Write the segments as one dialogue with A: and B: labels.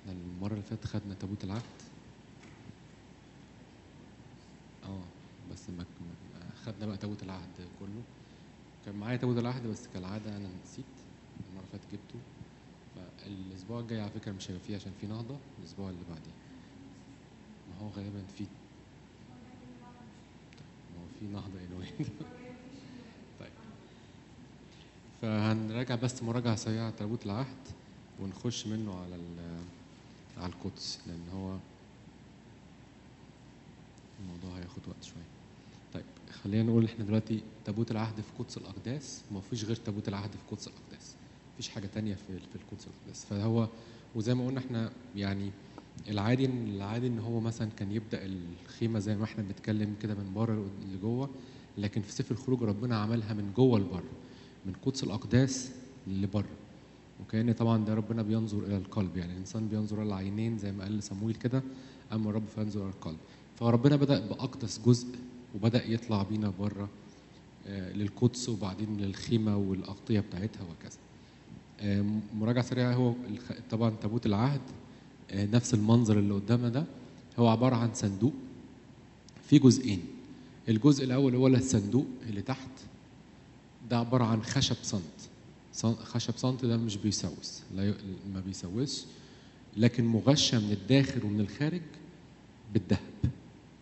A: احنا المرة اللي فاتت خدنا تابوت العهد. بس خدنا بقى تابوت العهد كله. كان معايا تابوت العهد بس كالعادة أنا نسيت المرة اللي فاتت جبته. فالأسبوع الجاي على فكرة مش هيبقى فيه عشان في نهضة الأسبوع اللي بعديه. ما هو غالبا في ما هو في نهضة anyway. طيب فهنراجع بس مراجعة سريعة على تابوت العهد ونخش منه على القدس، لأن هو الموضوع هياخد وقت شوية. طيب خلينا نقول احنا دلوقتي تابوت العهد في قدس الأقداس، ما فيش غير تابوت العهد في قدس الأقداس، مفيش حاجة تانية في القدس الأقداس. فهو وزي ما قلنا احنا يعني العادي ان هو مثلا كان يبدأ الخيمة زي ما احنا بنتكلم كده من بره لجوه، لكن في سفر الخروج ربنا عملها من جوه لبره، من قدس الأقداس لبره. وكأن طبعا ده ربنا بينظر إلى القلب، يعني الإنسان بينظر إلى العينين زي ما قال صمويل كده، أما الرب فينظر إلى القلب. فربنا بدأ بأقدس جزء وبدأ يطلع بينا بره للقدس وبعدين للخيمة والأغطية بتاعتها وكذا. مراجعة سريعة، هو طبعا تابوت العهد نفس المنظر اللي قدامنا ده، هو عبارة عن صندوق في جزئين. الجزء الأول هو الصندوق اللي تحت ده عبارة عن خشب صنت. خشب صنت ده مش بيسوس، ما بيسوسش، لكن مغشى من الداخل ومن الخارج بالذهب.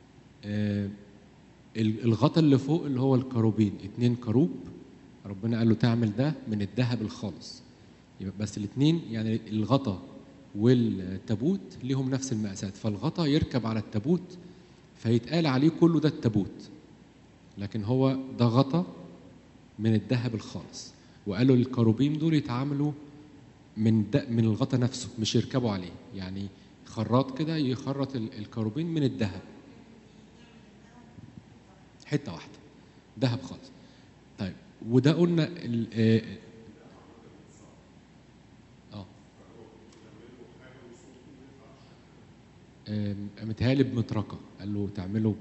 A: الغطا اللي فوق اللي هو الكروبين، 2 كروب ربنا قال له تعمل ده من الذهب الخالص. يبقى بس الاثنين يعني الغطا والتابوت ليهم نفس المقاسات، فالغطا يركب على التابوت فيتقال عليه كله ده التابوت، لكن هو ده غطا من الذهب الخالص. وقالوا الكروبين دول يتعاملوا من الغطا نفسه، مش يركبوا عليه، يعني خراط كده يخرط الكروبين من الذهب، حته واحده ذهب خالص. طيب وده قلنا متهيألي بمطرقه، قال له تعمله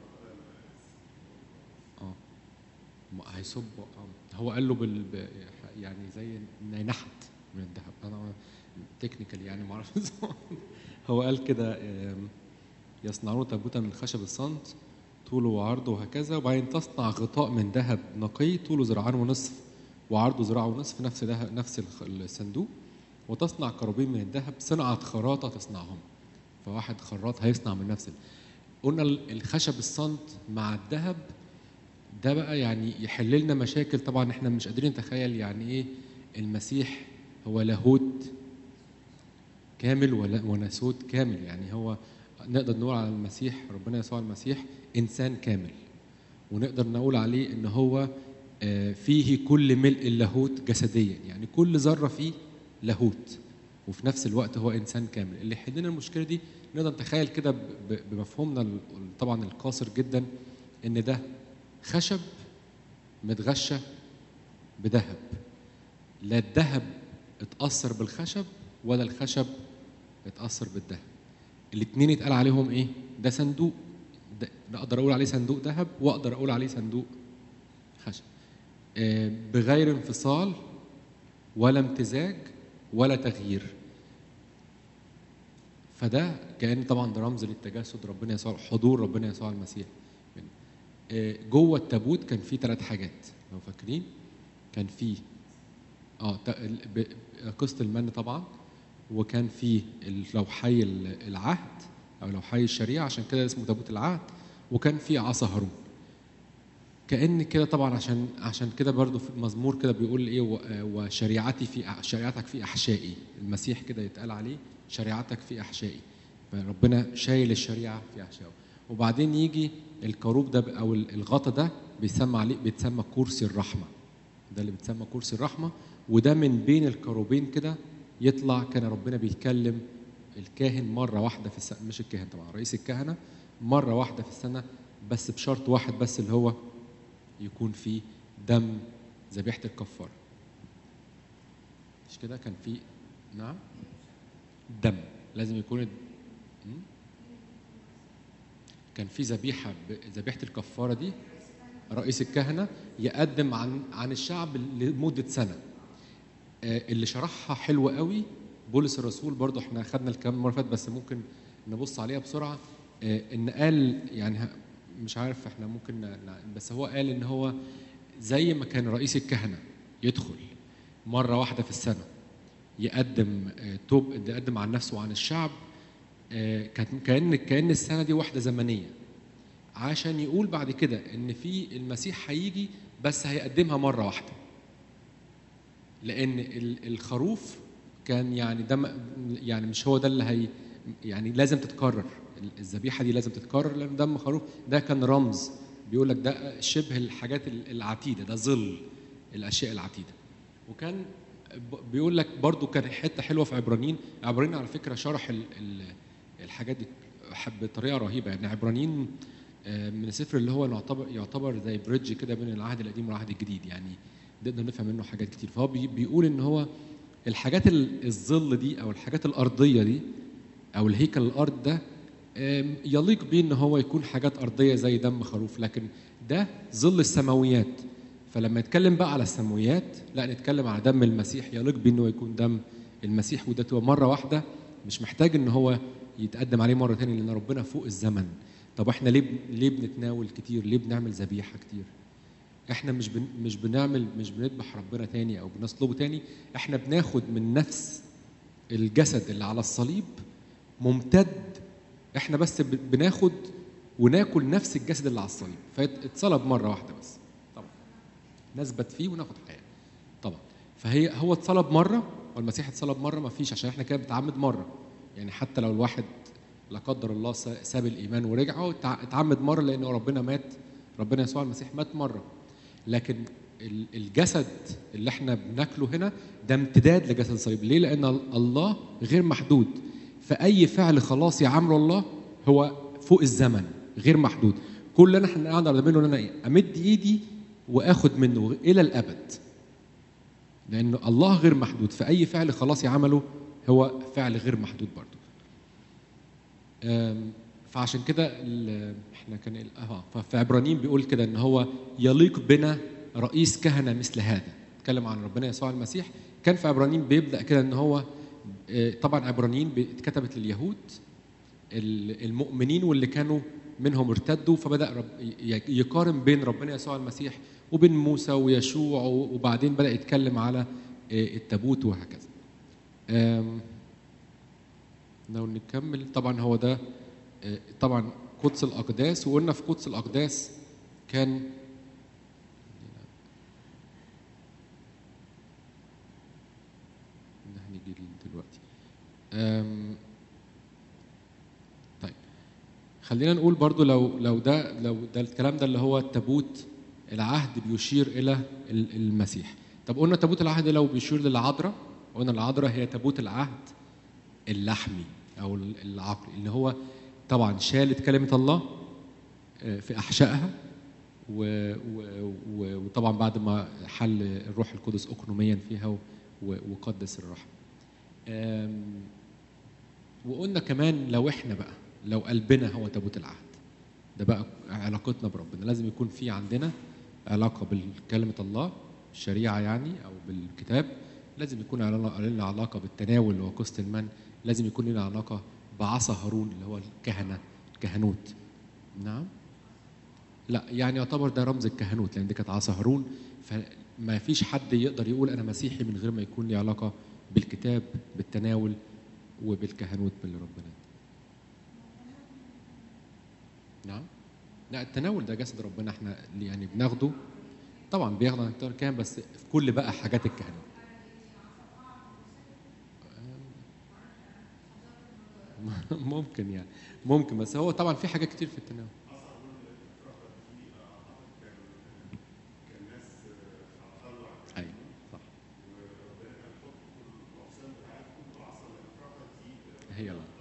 A: هيصب. هو قال له يعني زي نحت من الذهب. انا تكنيكال يعني ما اعرفش. هو قال كده يصنعون تابوتا من خشب الصنت طوله وعرضه وهكذا، وبعدين تصنع غطاء من ذهب نقي طوله ذراعان ونصف وعرضه ذراع ونصف، نفس الصندوق، وتصنع كروبين من الذهب صنعت خراطة تصنعهم. فواحد خراط هيصنع من نفس قلنا الخشب الصنت مع الذهب ده بقى يعني يحل لنا مشاكل. طبعا احنا مش قادرين نتخيل يعني ايه المسيح هو لاهوت كامل وناسوت كامل. يعني هو نقدر نقول على المسيح ربنا يسوع المسيح انسان كامل، ونقدر نقول عليه ان هو فيه كل ملء اللاهوت جسديا، يعني كل ذره فيه لاهوت وفي نفس الوقت هو انسان كامل. اللي يحل لنا المشكله دي نقدر نتخيل كده بمفهومنا طبعا القاصر جدا ان ده خشب متغشى بذهب، لا الذهب اتأثر بالخشب ولا الخشب اتأثر بالذهب. الاثنين يتقال عليهم ايه؟ ده صندوق، ده اقدر اقول عليه صندوق ذهب واقدر اقول عليه صندوق خشب، بغير انفصال ولا امتزاج ولا تغيير. فده كأن طبعا ده رمز للتجسد ربنا يسوع، حضور ربنا يسوع المسيح. جوه التابوت كان فيه 3 حاجات لو فاكرين. كان فيه قسط المن طبعا، وكان فيه لوحي العهد او لوحي الشريعه، عشان كده اسمه تابوت العهد، وكان فيه عصا هارون. كأن كده طبعا عشان كده برضو في المزمور كده بيقول ايه شريعتك في احشائي. المسيح كده يتقال عليه شريعتك في احشائي، فربنا شايل الشريعه في احشائه. وبعدين يجي الكروب ده او الغطا ده بيتسمى كرسي الرحمه، ده اللي بيتسمى كرسي الرحمه. وده من بين الكروبين كده يطلع، كان ربنا بيتكلم الكاهن مره واحده في السنه، مش الكاهن طبعا، رئيس الكهنه مره واحده في السنه، بس بشرط واحد بس اللي هو يكون فيه دم ذبيحه الكفاره. مش كده كان فيه نعم دم لازم يكون كان في ذبيحه الكفاره دي رئيس الكهنه يقدم عن الشعب لمده سنه. اللي شرحها حلو قوي بولس الرسول برضو احنا خدنا الكلام المره اللي فاتت بس ممكن نبص عليها بسرعه. ان قال يعني مش عارف احنا ممكن بس هو قال ان هو زي ما كان رئيس الكهنه يدخل مره واحده في السنه يقدم يقدم عن نفسه وعن الشعب، كأن السنه دي واحده زمنيه عشان يقول بعد كده ان في المسيح هيجي بس هيقدمها مره واحده، لان الخروف كان يعني ده يعني مش هو ده اللي هي يعني لازم تتكرر، الذبيحه دي لازم تتكرر لان دم خروف ده كان رمز، بيقول لك ده شبه الحاجات العتيده، ده ظل الاشياء العتيده. وكان بيقول لك برضو كان حته حلوه في عبرانيين على فكره شرح الحاجات دي بطريقه رهيبه. يعني عبرانيين من السفر اللي هو يعتبر زي بريدج كده بين العهد القديم والعهد الجديد، يعني نقدر نفهم منه حاجات كتير. فهو بيقول ان هو الحاجات الظل دي او الحاجات الارضيه دي او الهيكل الارض ده يليق بيه ان هو يكون حاجات ارضيه زي دم خروف، لكن ده ظل السماويات. فلما نتكلم بقى على السماويات لا نتكلم على دم المسيح، يليق بيه انه يكون دم المسيح، وده تبقى مره واحده مش محتاج ان هو يتقدم عليه مره ثانيه لان ربنا فوق الزمن. طب احنا ليه بنتناول كتير؟ ليه بنعمل ذبيحه كتير؟ احنا مش بنذبح ربنا تاني او بنصلبه تاني، احنا بناخد من نفس الجسد اللي على الصليب ممتد، احنا بس بناخد وناكل نفس الجسد اللي على الصليب، فاتصلب مره واحده بس طبعا نثبت فيه وناخد حياه طبعا. هو اتصلب مره والمسيح اتصلب مره، ما فيش عشان احنا كده بنتعمد مره. يعني حتى لو الواحد لا قدر الله ساب الايمان ورجع هو اتعمد مره لان ربنا مات، ربنا يسوع المسيح مات مره. لكن الجسد اللي احنا بناكله هنا ده امتداد لجسد الصليب. ليه؟ لان الله غير محدود، فاي فعل خلاص يعمله الله هو فوق الزمن غير محدود. كل اللي احنا نقدر نعمله ان انا امد ايدي واخد منه الى الابد، لان الله غير محدود، فاي فعل خلاص يعمله هو فعل غير محدود برضه. فعشان كده احنا كان ففي عبرانيين بيقول كده ان هو يليق بنا رئيس كهنه مثل هذا، اتكلم عن ربنا يسوع المسيح. كان في عبرانيين بيبدا كده ان هو طبعا عبرانيين اتكتبت لليهود المؤمنين واللي كانوا منهم ارتدوا، فبدا يقارن بين ربنا يسوع المسيح وبين موسى ويشوع، وبعدين بدا يتكلم على التابوت وهكذا. لو نكمل طبعا هو ده طبعا قدس الأقداس، وقلنا في قدس الأقداس كان هنيجي دلوقتي. طيب خلينا نقول برضو لو ده الكلام ده اللي هو التابوت العهد بيشير إلى المسيح. طب قلنا تابوت العهد لو بيشير للعذراء، قلنا العذراء هي تابوت العهد اللحمي أو العقلي اللي هو طبعا شالت كلمة الله في أحشائها، وطبعا بعد ما حل الروح القدس أقنوميا فيها وقدس الرحم. وقلنا كمان لو احنا بقى لو قلبنا هو تابوت العهد، ده بقى علاقتنا بربنا لازم يكون في عندنا علاقة بكلمة الله، الشريعة يعني أو بالكتاب، لازم يكون لنا علاقة بالتناول وقسط المن، لازم يكون لنا علاقة بعصا هارون اللي هو الكهنوت. نعم؟ لا يعني يعتبر ده رمز الكهنوت لأن دي كانت عصا هارون، فما فيش حد يقدر يقول أنا مسيحي من غير ما يكون لي علاقة بالكتاب بالتناول وبالكهنوت باللي ربنا. نعم؟ لا التناول ده جسد ربنا احنا يعني بناخده طبعا بياخد عن الكهنة بس في كل بقى حاجات الكهنوت. ممكن يعني ممكن، بس هو طبعا في حاجات كتير في التناول. ايوه صح. هي الله.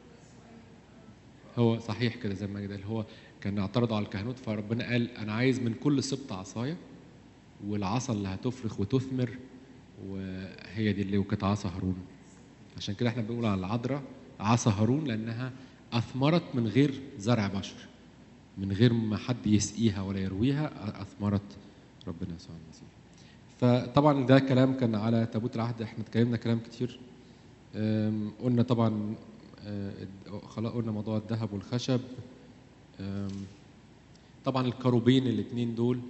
A: هو صحيح كده زي ما كده اللي هو كان اعترضوا على الكهنوت، فربنا قال انا عايز من كل سبط عصايه، والعصا اللي هتفرخ وتثمر وهي دي اللي كانت عصا هارون. عشان كده احنا بنقول على العذراء عصا هارون لانها اثمرت من غير زرع بشر، من غير ما حد يسقيها ولا يرويها، اثمرت ربنا يسوع المسيح. فطبعا ده كلام كان على تابوت العهد، احنا اتكلمنا كلام كتير قلنا طبعا خلاص قلنا موضوع الذهب والخشب. طبعا الكروبين الاثنين دول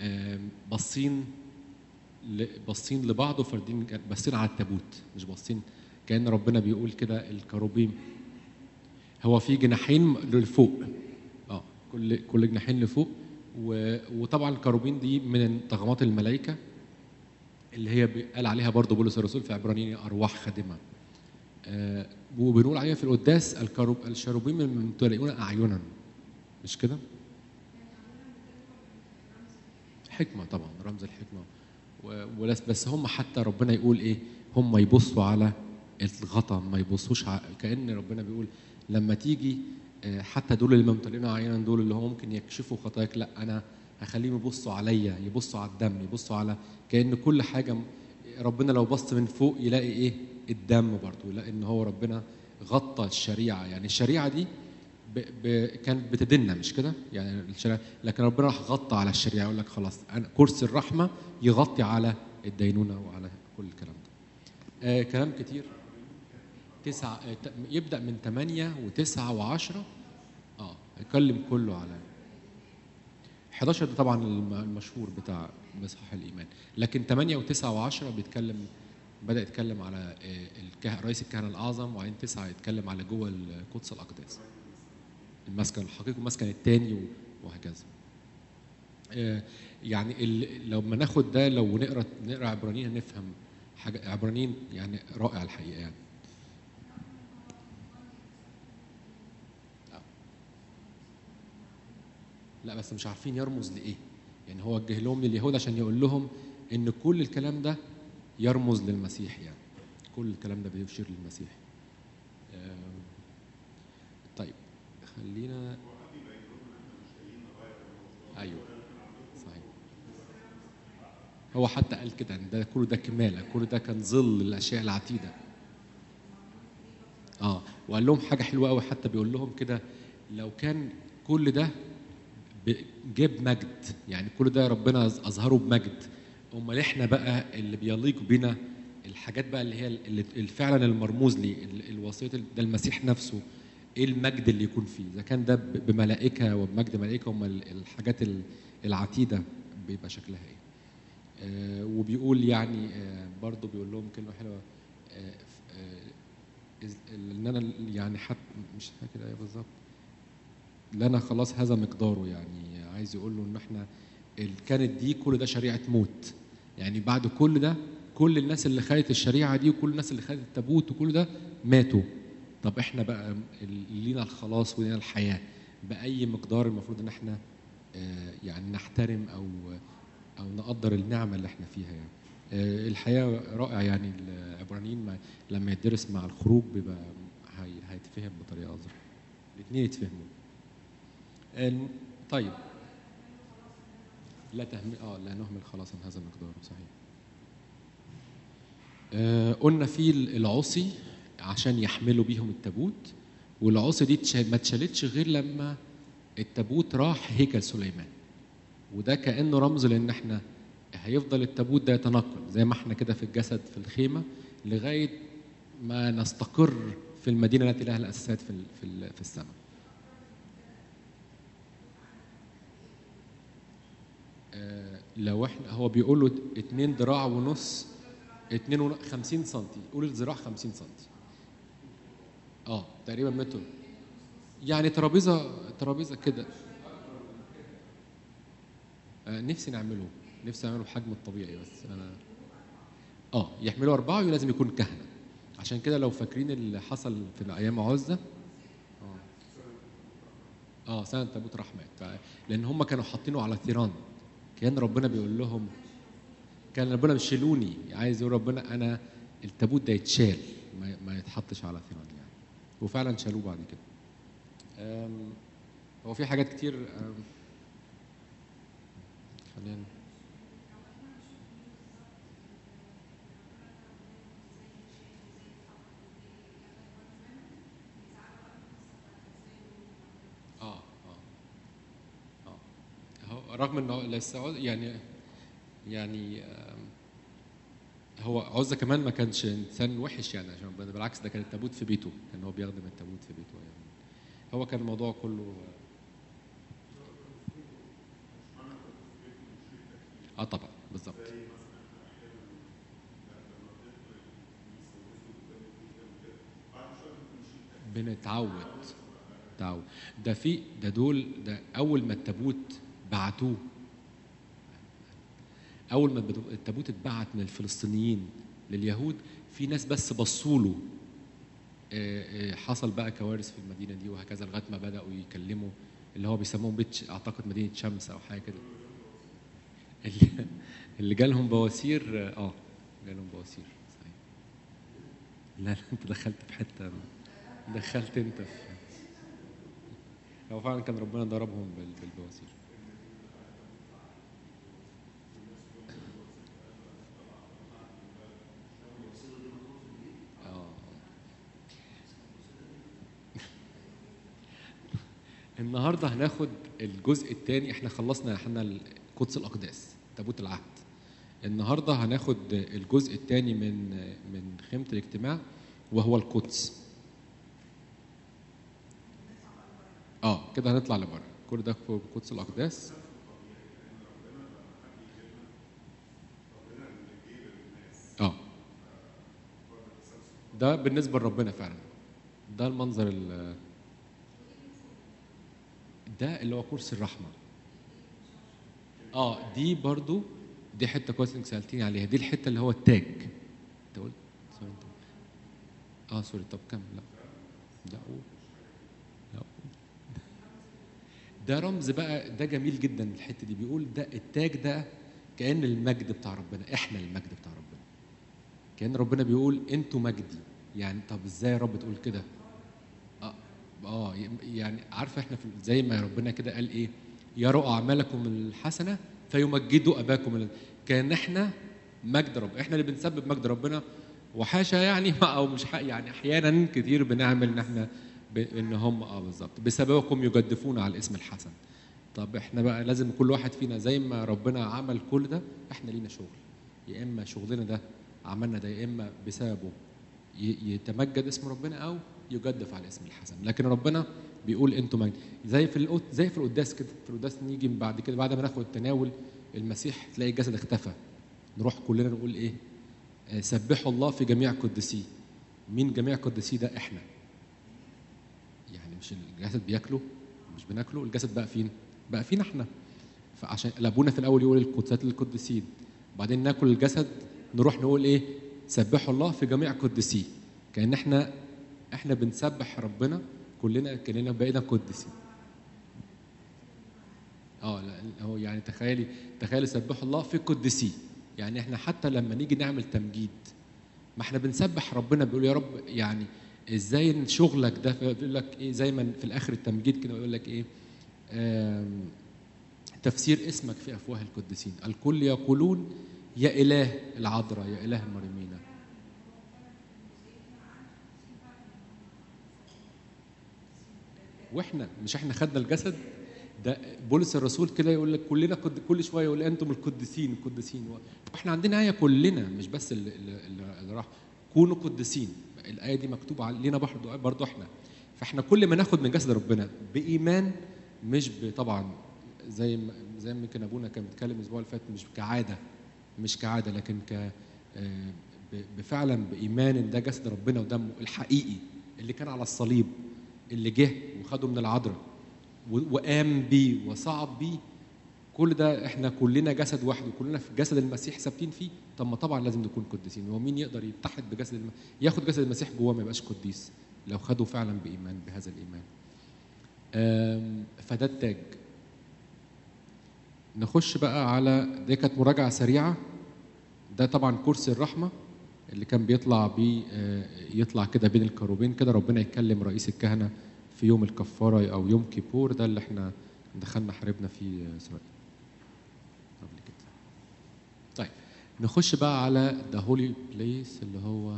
A: باصين لبعض وفاردين، باصين على التابوت، مش باصين كأن ربنا بيقول كده. الكروبين هو في جناحين لفوق، كل جناحين لفوق. وطبعا الكروبين دي من طغمات الملائكه اللي هي قال عليها برضو بولس الرسول في عبرانيين ارواح خادمه. وبنقول عليها في القداس الشروبين ممتلئون اعينا، مش كده؟ حكمه طبعا، رمز الحكمه. بس هم حتى ربنا يقول ايه، هم يبصوا على الغطا، ما يبصوش كأن ربنا بيقول لما تيجي حتى دول اللي ممتلئين اعينا، دول اللي هو ممكن يكشفوا خطاياك، لا انا هخليهم يبصوا عليا، يبصوا على الدم، يبصوا على كأن كل حاجه. ربنا لو بص من فوق يلاقي ايه؟ الدم برضه، يلاقي ان هو ربنا غطى الشريعه. يعني الشريعه دي كانت بتدنا، مش كده؟ يعني الشريعه، لكن ربنا راح غطى على الشريعه، يقول لك خلاص أنا كرسي الرحمه يغطي على الدينونه وعلى كل الكلام ده. كلام كتير. يبدأ من 8 و9 و10. هيكلم كله على 11. ده طبعا المشهور بتاع مصحاح الإيمان، لكن 8 و9 و10 بدأ يتكلم على رئيس الكهنة الأعظم، وبعدين 9 يتكلم على جوه القدس الأقداس، المسكن الحقيقي والمسكن الثاني وهكذا. يعني لما ناخد ده، لو نقرا عبرانيين هنفهم حاجة. عبرانيين يعني رائع الحقيقة يعني. لا بس مش عارفين يرمز لإيه. يعني هو وجه لهم لليهود عشان يقول لهم إن كل الكلام ده يرمز للمسيح، يعني كل الكلام ده بيشير للمسيح. طيب خلينا. أيوه صحيح. هو حتى قال كده إن ده كله ده كمالة، كل ده كان ظل الأشياء العتيدة. وقال لهم حاجة حلوة قوي، حتى بيقول لهم كده لو كان كل ده جاب مجد، يعني كل ده ربنا أظهره بمجد، امال احنا بقى اللي بيليق بنا الحاجات بقى اللي هي فعلا المرموز لي الوصيه ده المسيح نفسه، ايه المجد اللي يكون فيه؟ اذا كان ده بملائكه وبمجد ملائكه، امال الحاجات العتيده بيبقى شكلها ايه؟ وبيقول يعني برضه بيقول لهم كلمه حلوه، ان انا يعني حتى مش فاكر ايه بالظبط، لنا خلاص هذا مقداره. يعني عايز يقول له ان احنا كانت دي كل ده شريعه موت، يعني بعد كل ده كل الناس اللي خدت الشريعه دي وكل الناس اللي خدت التابوت وكل ده ماتوا. طب احنا بقى لينا الخلاص ولينا الحياه باي مقدار المفروض ان احنا يعني نحترم او نقدر النعمه اللي احنا فيها. يعني الحياه رائع. يعني العبرانيين لما يدرس مع الخروج بيبقى هيتفهم بطريقه اظرف، الاثنين يتفهموا. طيب لا لا نهمل خلاص هذا مقداره. صحيح. قلنا في العصي عشان يحملوا بيهم التابوت، والعصي دي ما اتشالتش غير لما التابوت راح هيكل سليمان، وده كأنه رمز لان احنا هيفضل التابوت ده يتنقل زي ما احنا كده في الجسد في الخيمه لغايه ما نستقر في المدينه التي لها الاساسات في السماء. لو احنا هو بيقول له 2 ذراع ونص، 52 سم، قول الذراع 50 سم. تقريبا متر، يعني ترابيزه كده. نفسي نعمله بحجم الطبيعي، بس انا يحملوا 4 ولازم يكون كهنه. عشان كده لو فاكرين اللي حصل في ايام عزة، سنة تابوت رحمة، لان هم كانوا حاطينه على ثيران، كان ربنا بيقول لهم، كان ربنا بيشيلوني، عايز يقول ربنا انا التابوت ده يتشال ما يتحطش على ثيران يعني، وفعلا شالوه بعد كده. هو في حاجات كتير. خلينا رغم انه لسه يعني هو عزة كمان ما كانش انسان وحش يعني، عشان بالعكس ده كان التابوت في بيته، كان هو بيخدم التابوت في بيته يعني. هو كان الموضوع كله طبعا بالظبط. بنتعود تعود. ده اول ما التابوت بعتوه، اول ما التابوت اتبعت من الفلسطينيين لليهود، في ناس بس بصوا له، حصل بقى كوارث في المدينه دي وهكذا، لغايه ما بداوا يكلموا اللي هو بيسموه بيت، اعتقد مدينه شمس او حاجه كده. اللي اللي جالهم بواسير، جالهم بواسير صحيح. لا لا، انت دخلت في حته، دخلت انت في، هو فعلا كان ربنا ضربهم بالبواسير. اه النهارده هناخد الجزء الثاني، احنا خلصنا احنا قدس الاقداس تابوت العهد. النهارده هناخد الجزء الثاني من خيمه الاجتماع، وهو القدس. كده هنطلع لبره، كل ده في قدس الاقداس. اه ده بالنسبه لربنا فعلا، ده المنظر ده اللي هو كرسي الرحمه. دي برضو، دي حته كويس انك سالتيني عليها، دي الحته اللي هو التاج. انت قلت سوري انت. سوري، طب كمل. لا لا قول. لا قول. ده رمز بقى، ده جميل جدا الحته دي، بيقول ده التاج ده كأن المجد بتاع ربنا، احنا المجد بتاع ربنا، كأن ربنا بيقول انتوا مجدي. يعني طب ازاي يا رب تقول كده؟ اه يعني عارفه احنا زي ما ربنا كده قال ايه، يروا اعمالكم الحسنه فيمجدوا اباكم كان احنا مجد رب، احنا اللي بنسبب مجد ربنا. وحاشا يعني او مش يعني احيانا كتير بنعمل ان احنا ان هم بالظبط بسببكم يجدفون على الاسم الحسن. طب احنا بقى لازم كل واحد فينا زي ما ربنا عمل كل ده، احنا لينا شغل، يا اما شغلنا ده عملنا ده، يا اما بسببه يتمجد اسم ربنا او يجدف على اسم الحسن. لكن ربنا بيقول انتوا مجد، زي في القداس كده، في القداس نيجي بعد كده بعد ما ناخد التناول المسيح تلاقي الجسد اختفى، نروح كلنا نقول ايه؟ سبحوا الله في جميع قدسيه. مين جميع قدسيه؟ ده احنا يعني، مش الجسد بياكله، مش بناكله، الجسد بقى فين؟ بقى فينا احنا. فعشان ابونا في الاول يقول القدسات للقدسين، بعدين ناكل الجسد نروح نقول ايه؟ سبحوا الله في جميع قدسيه. كأن احنا بنسبح ربنا كلنا كلنا بقينا قدسين. لا هو يعني تخيلي سبحوا الله في قدسيه، يعني احنا حتى لما نيجي نعمل تمجيد، ما احنا بنسبح ربنا، بيقول يا رب يعني ازاي إن شغلك ده، بيقول لك ايه زي ما في الاخر التمجيد كده يقول لك ايه؟ تفسير اسمك في افواه القديسين، الكل يقولون يا اله العذراء يا اله المريمين. واحنا مش احنا خدنا الجسد ده؟ بولس الرسول كده يقول لك كلنا كل شويه يقول انتم القديسين القديسين، واحنا عندنا ايه كلنا، مش بس اللي راح كونوا قديسين. الايه دي مكتوبه علينا برضه احنا. فاحنا كل ما ناخد من جسد ربنا بايمان، مش طبعا زي ما كان ابونا كان بيتكلم الاسبوع اللي فات، مش كعاده لكن بفعلا بايمان ان ده جسد ربنا ودمه الحقيقي اللي كان على الصليب، اللي جه وخده من العذراء وقام بيه وصعد بيه. كل ده احنا كلنا جسد واحد وكلنا في جسد المسيح ثابتين فيه. طب ما طبعا لازم نكون قديسين. هو مين يقدر يتحد بجسد ياخد جسد المسيح جواه ما يبقاش قديس لو خده فعلا بايمان بهذا الايمان؟ فده التاج. نخش بقى على، دي كانت مراجعه سريعه. ده طبعا كرسي الرحمه اللي كان بيطلع بيه، يطلع كده بين الكروبين كده، ربنا يكلم رئيس الكهنه في يوم الكفاره او يوم كيبور، ده اللي احنا دخلنا حاربنا فيه اسرائيل قبل كده. طيب نخش بقى على ذا هولي بليس اللي هو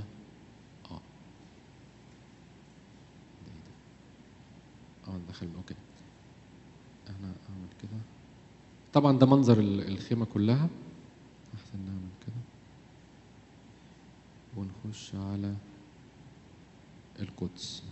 A: ندخل اوكي. انا اعمل كده. طبعا ده منظر الخيمه كلها، احسن نعمل كده. ونخش على القدس.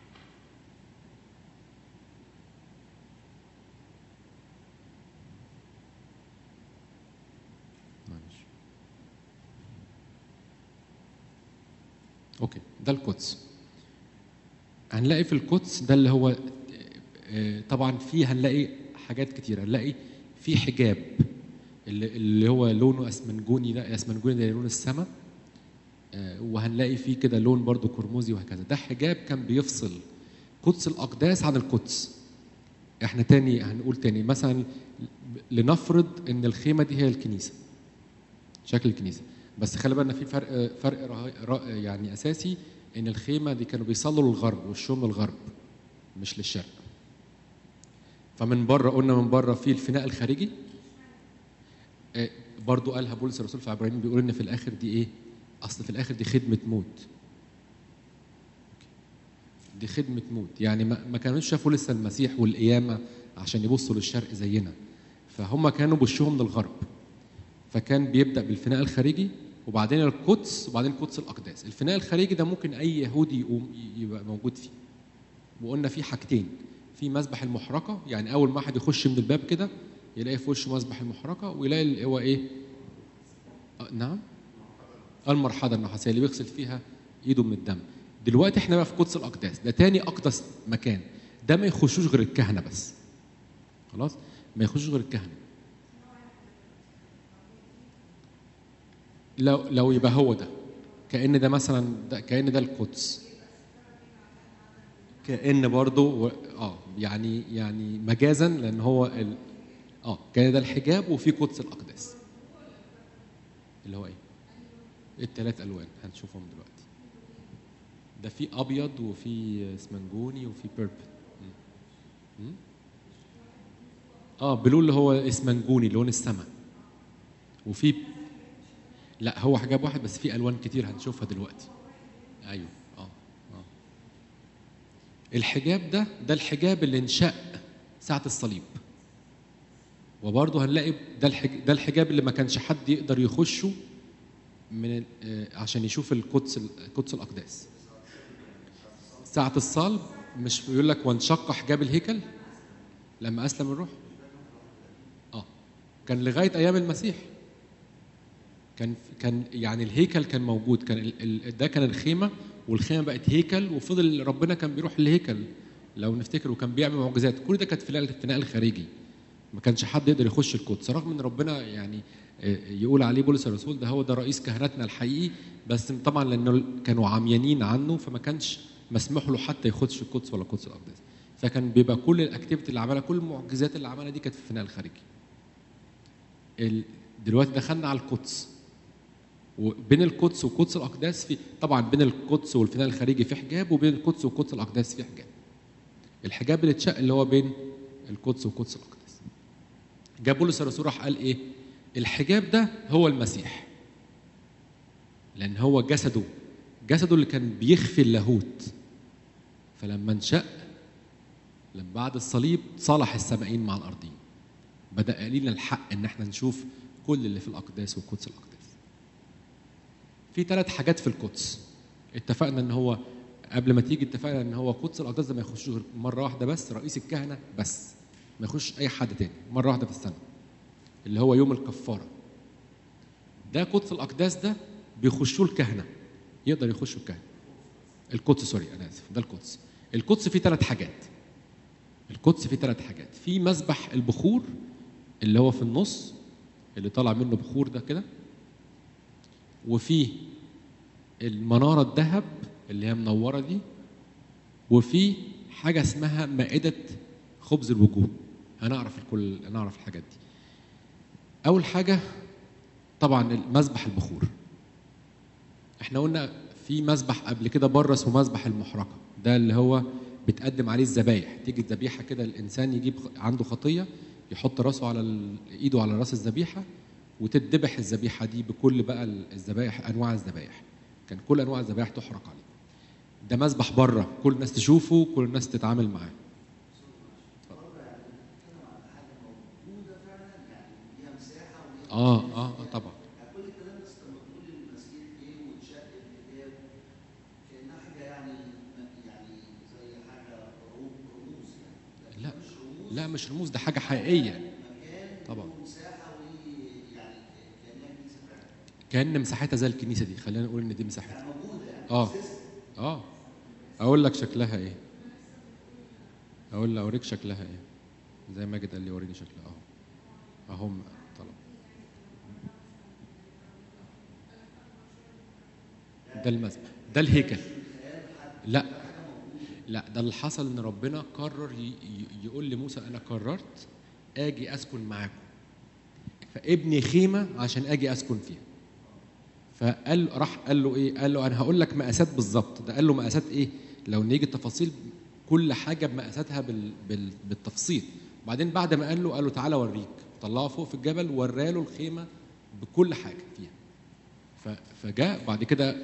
A: اوكي، ده القدس. هنلاقي في القدس ده اللي هو طبعا فيه هنلاقي حاجات كتيره. هنلاقي في حجاب اللي هو لونه اسمنجوني، ده اسمنجوني ده لون السماء. وهنلاقي فيه كده لون برضو قرمزي وهكذا. ده حجاب كان بيفصل قدس الاقداس عن القدس. احنا تاني هنقول تاني مثلا لنفرض ان الخيمه دي هي الكنيسه، شكل الكنيسه، بس خلي بالنا في فرق يعني اساسي، ان الخيمه دي كانوا بيصلوا للغرب وشهم للغرب مش للشرق. فمن بره قلنا من بره في الفناء الخارجي. برضو قالها بولس الرسول في عبرانيين، بيقول ان في الاخر دي ايه؟ اصل في الاخر دي خدمه موت. دي خدمه موت، يعني ما كانوش شافوا لسه المسيح والقيامه عشان يبصوا للشرق زينا، فهم كانوا بوشهم للغرب. فكان بيبدا بالفناء الخارجي وبعدين القدس وبعدين قدس الاقداس. الفناء الخارجي ده ممكن اي يهودي يقوم يبقى موجود فيه. وقلنا في حاجتين، في مسبح المحرقه، يعني اول ما واحد يخش من الباب كده يلاقي في وشه مسبح المحرقه، ويلاقي اللي هو ايه؟ نعم، المرحاضه النحاسيه اللي بيغسل فيها ايده من الدم. دلوقتي احنا بقى في قدس الاقداس، ده تاني اقدس مكان. ده ما يخشوش غير الكهنه بس، خلاص، ما يخشوش غير الكهنه. لو يبقى هو ده، كأن ده مثلا ده كأن ده القدس، كأن برضو يعني مجازا، لأن هو كان ده الحجاب وفي قدس الأقداس اللي هو ايه؟ الثلاث ألوان هنشوفهم دلوقتي. ده في أبيض وفي اسمنجوني وفي بيربل. بلو اللي هو اسمنجوني لون السماء. وفي لا، هو حجاب واحد بس في ألوان كتير هنشوفها دلوقتي. أيوه. الحجاب ده الحجاب اللي انشق ساعة الصليب. وبرضه هنلاقي ده الحجاب اللي ما كانش حد يقدر يخشه من عشان يشوف القدس الأقداس. ساعة الصلب، مش بيقول لك وانشق حجاب الهيكل لما أسلم الروح؟ كان لغاية أيام المسيح. كان يعني الهيكل كان موجود، ده كان الخيمة، والخيمة بقت هيكل، وفضل ربنا كان بيروح الهيكل لو نفتكر، وكان بيعمل معجزات. كل ده كانت في الفناء الخارجي، ما كانش حد يقدر يخش القدس، رغم ان ربنا يعني يقول عليه بولس الرسول ده هو ده رئيس كهنتنا الحقيقي، بس طبعا لانه كانوا عميانين عنه فما كانش مسموح له حتى يخش القدس ولا القدس الاقدس. فكان بيبقى كل الاكتيفيتي اللي عملها، كل المعجزات اللي عملها دي كانت في الفناء الخارجي. دلوقتي دخلنا على القدس، وبين القدس وقدس الاقداس في طبعا بين القدس والفناء الخارجي في حجاب، وبين القدس وقدس الاقداس في حجاب. الحجاب اللي اتشق اللي هو بين القدس وقدس الاقداس. جاب بولس الرسول راح قال ايه؟ الحجاب ده هو المسيح، لان هو جسده اللي كان بيخفي اللاهوت. فلما انشق، لما بعد الصليب صالح السمائين مع الارضين، بدا لينا الحق ان احنا نشوف كل اللي في الاقداس وقدس الاقداس. في 3 حاجات في القدس اتفقنا ان هو قبل ما تيجي اتفقنا ان هو قدس الاقداس ده ما يخشوش غير مره واحده بس، رئيس الكهنه بس، ما يخش اي حد تاني، مره واحده في السنه اللي هو يوم الكفاره. ده قدس الاقداس ده بيخشوه الكهنه، يقدر يخشوا الكهنه. القدس، سوري انا اسف، ده القدس. القدس فيه 3 حاجات. القدس فيه 3 حاجات. في مسبح البخور اللي هو في النص، اللي طالع منه بخور ده كده، وفي المناره الذهب اللي هي منوره دي، وفي حاجه اسمها مائده خبز الوجوه. هنعرف الحاجات دي. اول حاجه طبعا مسبح البخور. احنا قلنا في مسبح قبل كده بره اسمه مسبح المحرقه، ده اللي هو بتقدم عليه الذبايح. تيجي الذبيحه كده، الانسان يجيب عنده خطيه، يحط راسه على ايده على راس الذبيحه، وتذبح الذبيحه دي بكل بقى الذبايح، انواع الذبايح. كان كل انواع الذبايح تحرق عليه. ده مسبح بره، كل الناس تشوفه، كل الناس تتعامل معاه. طبعا. لا مش رموز، ده حاجه حقيقيه طبعا. كأن مساحتها زي الكنيسه دي، خلينا نقول ان دي مساحتها. اه اقول لك شكلها ايه، اوريك شكلها ايه، زي ماجد قال لي وريني شكلها اهو طلب. ده المسبح، ده الهيكل. لا ده اللي حصل، ان ربنا قرر يقول لموسى انا قررت اجي اسكن معاكم، فابني خيمه عشان اجي اسكن فيها. قال له ايه؟ قال له انا هقول لك مقاسات بالظبط. ده قال له مقاسات ايه؟ لو نيجي التفاصيل كل حاجه بمقاساتها بالتفصيل. وبعدين بعد ما قال له تعالى اوريك، طلعه فوق في الجبل وراله الخيمه بكل حاجه فيها. فجاء بعد كده.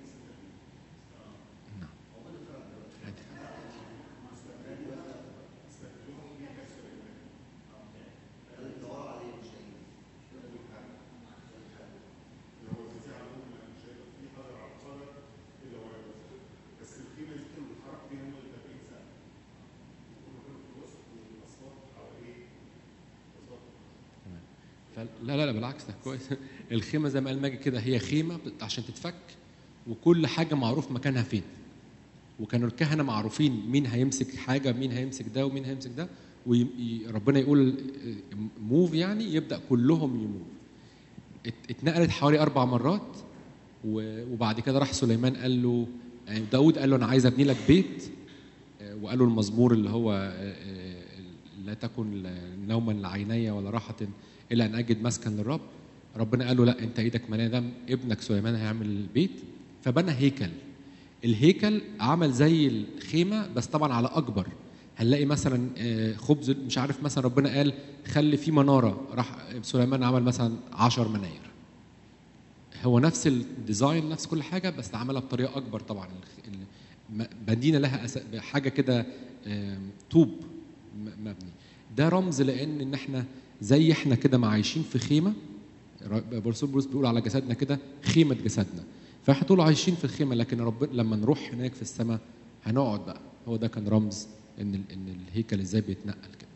A: لا بالعكس، ده كويس. الخيمه زي ما قال ماجد كده، هي خيمه عشان تتفك، وكل حاجه معروف مكانها فين. وكانوا الكهنه معروفين مين هيمسك حاجه، مين هيمسك ده ومين هيمسك ده، وربنا يقول موف يعني يبدا كلهم يموف. اتنقلت حوالي 4 مرات. وبعد كده راح سليمان قال له، يعني داود قال له انا عايز ابني لك بيت. وقال له المزمور اللي هو لا تكن نوما لعيني ولا راحه الا ان اجد مسكن للرب. ربنا قال له لا، انت ايدك مليانه دم، ابنك سليمان هيعمل البيت. فبنى هيكل. الهيكل عمل زي الخيمه بس طبعا على اكبر. هنلاقي مثلا خبز، مش عارف، مثلا ربنا قال خلي في مناره، راح سليمان عمل مثلا 10 مناير. هو نفس الديزاين، نفس كل حاجه، بس عملها بطريقه اكبر طبعا. بنينا لها حاجه كده طوب مبني. ده رمز لان احنا زي احنا كده ما عايشين في خيمه. الرسول بولس بيقول على جسدنا كده خيمه جسدنا. فاحنا طول عايشين في الخيمه، لكن ربنا لما نروح هناك في السماء هنقعد بقى. هو ده كان رمز ان الهيكل ازاي بيتنقل كده.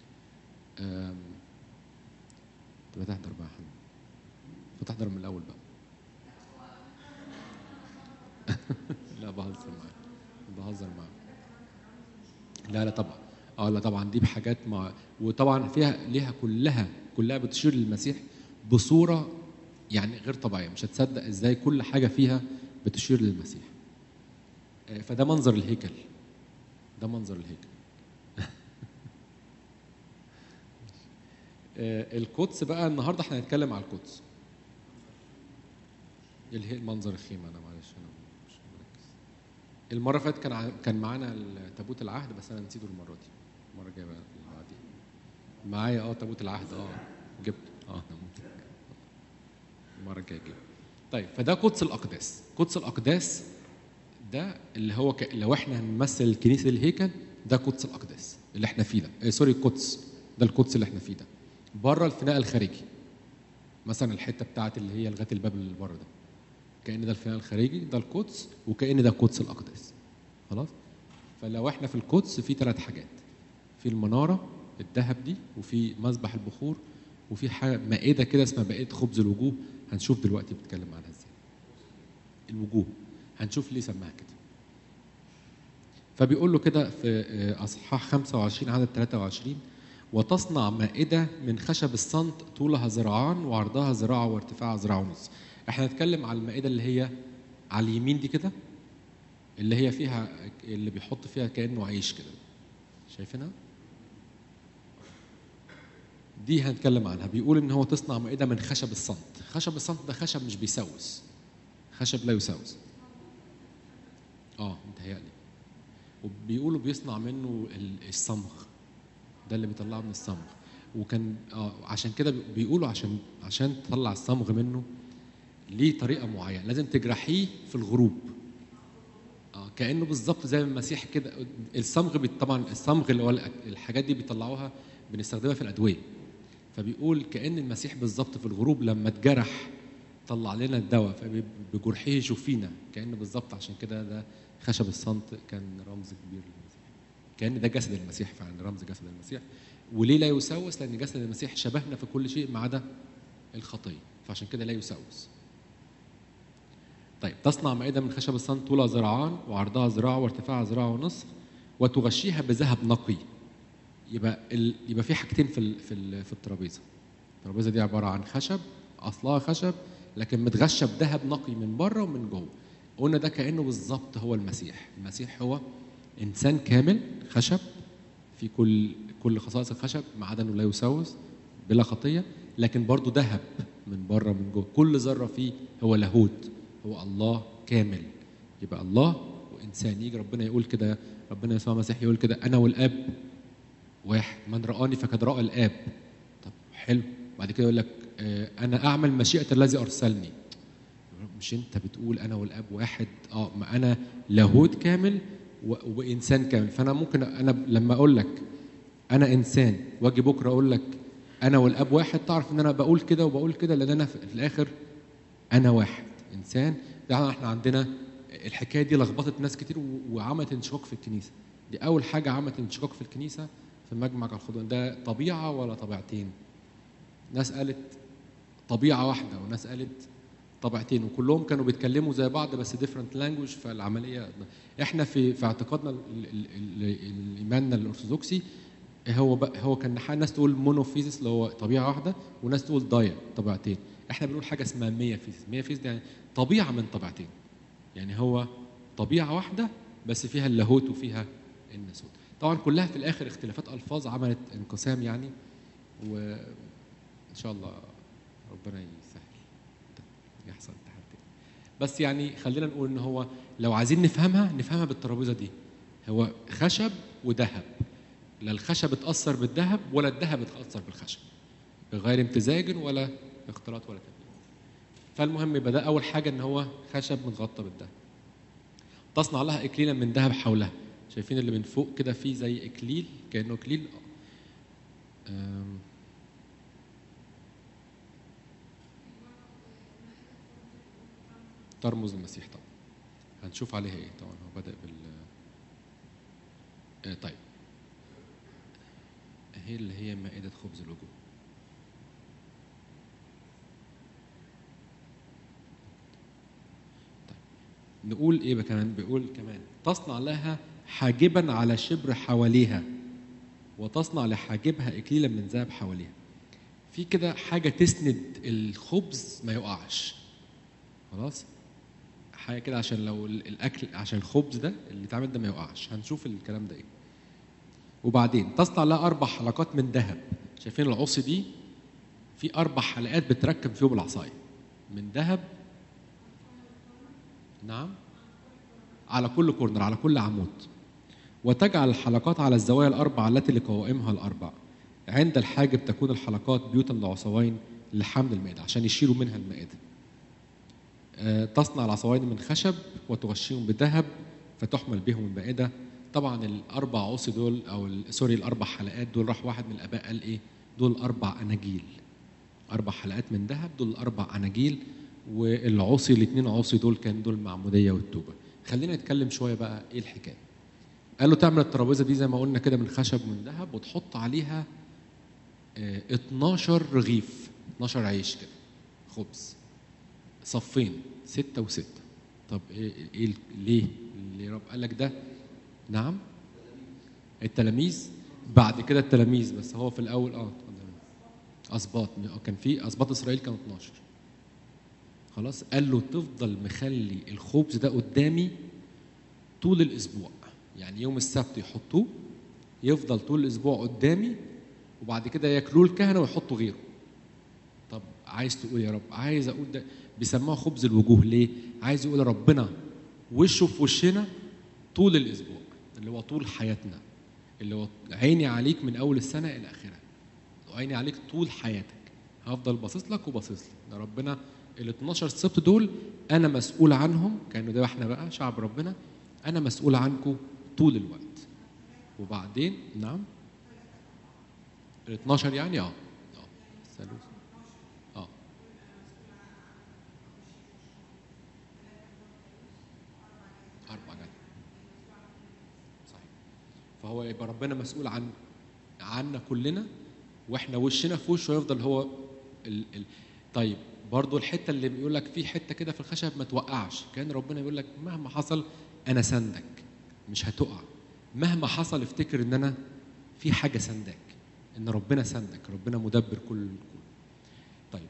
A: تبقى تحضر بقى حد، فتحضر من الاول بقى. لا بهزر معاك. لا طبعا. لا طبعا، دي بحاجات وطبعا ليها كلها بتشير للمسيح بصوره يعني غير طبيعيه. مش هتصدق ازاي كل حاجه فيها بتشير للمسيح. فده منظر الهيكل. القدس بقى، النهارده احنا هنتكلم على القدس. منظر الخيمه. انا معلش انا مش مركز. المره اللي فاتت كان معانا تابوت العهد، بس انا نسيته المره دي. المره الجايه بقى اللي بعديها معايا تابوت العهد. جبت انا ممكن المره الجايه اجيبه. طيب، فده قدس الاقداس. ده اللي هو لو احنا هنمثل الكنيسه الهيكل، ده قدس الاقداس اللي احنا فيه ده. سوري، القدس ده القدس اللي احنا فيه ده. بره الفناء الخارجي مثلا، الحته بتاعت اللي هي لغايه الباب اللي بره ده، كأن ده الفناء الخارجي، ده القدس، وكأن ده قدس الاقداس. خلاص. فلو احنا في القدس في 3 حاجات: في المناره الذهب دي، وفي مذبح البخور، وفي حاجه مائده كده اسمها مائده خبز الوجوه. هنشوف دلوقتي بتكلم عنها ازاي. الوجوه هنشوف ليه سماها كده. فبيقول له كده في اصحاح 25 عدد 23: وتصنع مائده من خشب الصمت طولها ذراعان وعرضها ذراع وارتفاعها ذراع ونص. احنا هنتكلم على المائده اللي هي على اليمين دي كده، اللي هي فيها اللي بيحط فيها كانه عيش كده، شايفينها؟ دي هنتكلم عنها. بيقول ان هو تصنع مائده من خشب الصمت. خشب الصمت ده خشب مش بيسوس، خشب لا يسوس. متهيألي. وبيقولوا بيصنع منه الصمغ، ده اللي بيطلعه من الصمغ. وكان عشان كده بيقولوا عشان تطلع الصمغ منه ليه طريقه معينه، لازم تجرحيه في الغروب. كانه بالظبط زي المسيح كده. الصمغ طبعا الصمغ اللي هو الحاجات دي بيطلعوها بنستخدمها في الادويه. فبيقول كأن المسيح بالظبط في الغروب لما اتجرح طلع لنا الدواء، فبجرحه يشوفينا، كأن بالظبط. عشان كده ده خشب الصمت كان رمز كبير للمسيح. كأن ده جسد المسيح فعلا، رمز جسد المسيح. وليه لا يسوس؟ لأن جسد المسيح شبهنا في كل شيء ما عدا الخطية، فعشان كده لا يسوس. طيب، تصنع مائدة من خشب الصن طولها ذراعان وعرضها ذراع وارتفاعها ذراع ونصف وتغشيها بذهب نقي. يبقى في حاجتين في الترابيزة. الترابيزة دي عبارة عن خشب، أصلها خشب لكن متغشى بذهب نقي من بره ومن جوه. قلنا ده كأنه بالظبط هو المسيح. المسيح هو إنسان كامل خشب في كل خصائص الخشب ما عدا إنه لا يسوس بلا خطية، لكن برضه ذهب من بره ومن جوه. كل ذرة فيه هو لاهوت، هو الله كامل. يبقى الله وإنسان. يجي ربنا يقول كده، ربنا يسوع المسيح يقول كده: أنا والآب واحد، من رآني فقد رأى الآب. طب حلو. بعد كده يقول لك أنا أعمل مشيئة الذي أرسلني. مش أنت بتقول أنا والآب واحد؟ ما أنا لاهوت كامل وإنسان كامل. فأنا ممكن أنا لما أقول لك أنا إنسان واجي بكرة أقول لك أنا والآب واحد، تعرف إن أنا بقول كده وبقول كده، لأن أنا في الآخر أنا واحد إنسان. ده إحنا عندنا الحكاية دي لخبطت ناس كتير وعملت انشقاق في الكنيسة. دي أول حاجة عملت انشقاق في الكنيسة في مجمع الخضوع. ده طبيعة ولا طبيعتين؟ ناس قالت طبيعة واحدة وناس قالت طبيعتين، وكلهم كانوا بيتكلموا زي بعض بس different language. فالعملية احنا في اعتقادنا ايماننا الارثوذكسي هو كان ناس تقول مونوفيزيس اللي هو طبيعة واحدة، وناس تقول دايا طبيعتين. احنا بنقول حاجة اسمها ميافيزيس. ميافيزيس يعني طبيعة من طبيعتين، يعني هو طبيعة واحدة بس فيها اللاهوت وفيها الناسوت. طبعا كلها في الاخر اختلافات الفاظ عملت انقسام يعني، وان شاء الله ربنا يسهل يحصل تحدي. بس يعني خلينا نقول ان هو لو عايزين نفهمها بالترابيزه دي. هو خشب وذهب، لا الخشب اتاثر بالذهب ولا الذهب اتاثر بالخشب، بغير امتزاج ولا اختلاط ولا تبديل. فالمهم يبقى ده اول حاجه، ان هو خشب متغطى بالذهب. تصنع لها اكليلا من ذهب حولها. شايفين اللي من فوق كده فيه زي اكليل، كانه اكليل. ترمز المسيح طبعا. هنشوف عليها ايه طبعا. هو بدأ طيب، هي اللي هي مائدة خبز الوجوه. طيب، نقول ايه بقى كمان؟ بيقول كمان تصنع لها حاجبا على شبر حواليها وتصنع لحاجبها اكليلا من ذهب حواليها. في كده حاجة تسند الخبز ما يقعش. خلاص، حاجة كده عشان لو الأكل، عشان الخبز ده اللي اتعمل ده ما يقعش. هنشوف الكلام ده ايه. وبعدين تصنع لها 4 حلقات من ذهب. شايفين العصي دي في 4 حلقات بتركب فيهم العصاية من ذهب. نعم، على كل كورنر، على كل عمود. وتجعل الحلقات على الزوايا الأربع التي لقوائمها الأربع. عند الحاجب تكون الحلقات بيوتا لعصوين لحمل المائدة، عشان يشيلوا منها المائدة. تصنع العصوين من خشب وتغشيهم بذهب فتحمل بهم المائدة. طبعا ال4 عصي دول ال4 حلقات دول، راح واحد من الآباء قال ايه؟ دول 4 أناجيل. 4 حلقات من ذهب دول 4 أناجيل. والعصي ال2 عصي دول كان دول المعمودية والتوبة. خلينا نتكلم شوية بقى ايه الحكاية. قال له تعمل الترابيزة دي زي ما قلنا كده من خشب ومن ذهب، وتحط عليها 12 رغيف، 12 عيش كده خبز، صفين 6 و6. طب ايه ليه اللي رب قال لك ده؟ نعم، التلاميذ. بعد كده التلاميذ، بس هو في الاول اسباط. كان في اسباط اسرائيل كانوا 12. خلاص، قال له تفضل مخلي الخبز ده قدامي طول الاسبوع. يعني يوم السبت يحطوه، يفضل طول الاسبوع قدامي، وبعد كده ياكلوه الكهنه ويحطوا غيره. طب عايز تقول يا رب؟ عايز اقول ده بيسموه خبز الوجوه. ليه؟ عايز يقول ربنا وشه في وشنا طول الاسبوع، اللي هو طول حياتنا، اللي هو عيني عليك من اول السنه الى اخرها، وعيني عليك طول حياتك. هفضل باصص لك وباصص لك. ده ربنا ال 12 سبت دول انا مسؤول عنهم، كانوا ده احنا بقى شعب ربنا، انا مسؤول عنكم طول الوقت. وبعدين نعم، ال 12 يعني الثالوث. اه 4 جد صحيح. فهو يبقى ربنا مسؤول عنا كلنا، واحنا وشنا في وشه يفضل هو طيب برضو الحته اللي بيقول لك في حته كده في الخشب ما توقعش، كان ربنا بيقول لك مهما حصل انا سندك، مش هتقع. مهما حصل افتكر ان انا في حاجه سندك، ان ربنا سندك، ربنا مدبر كل الكون. طيب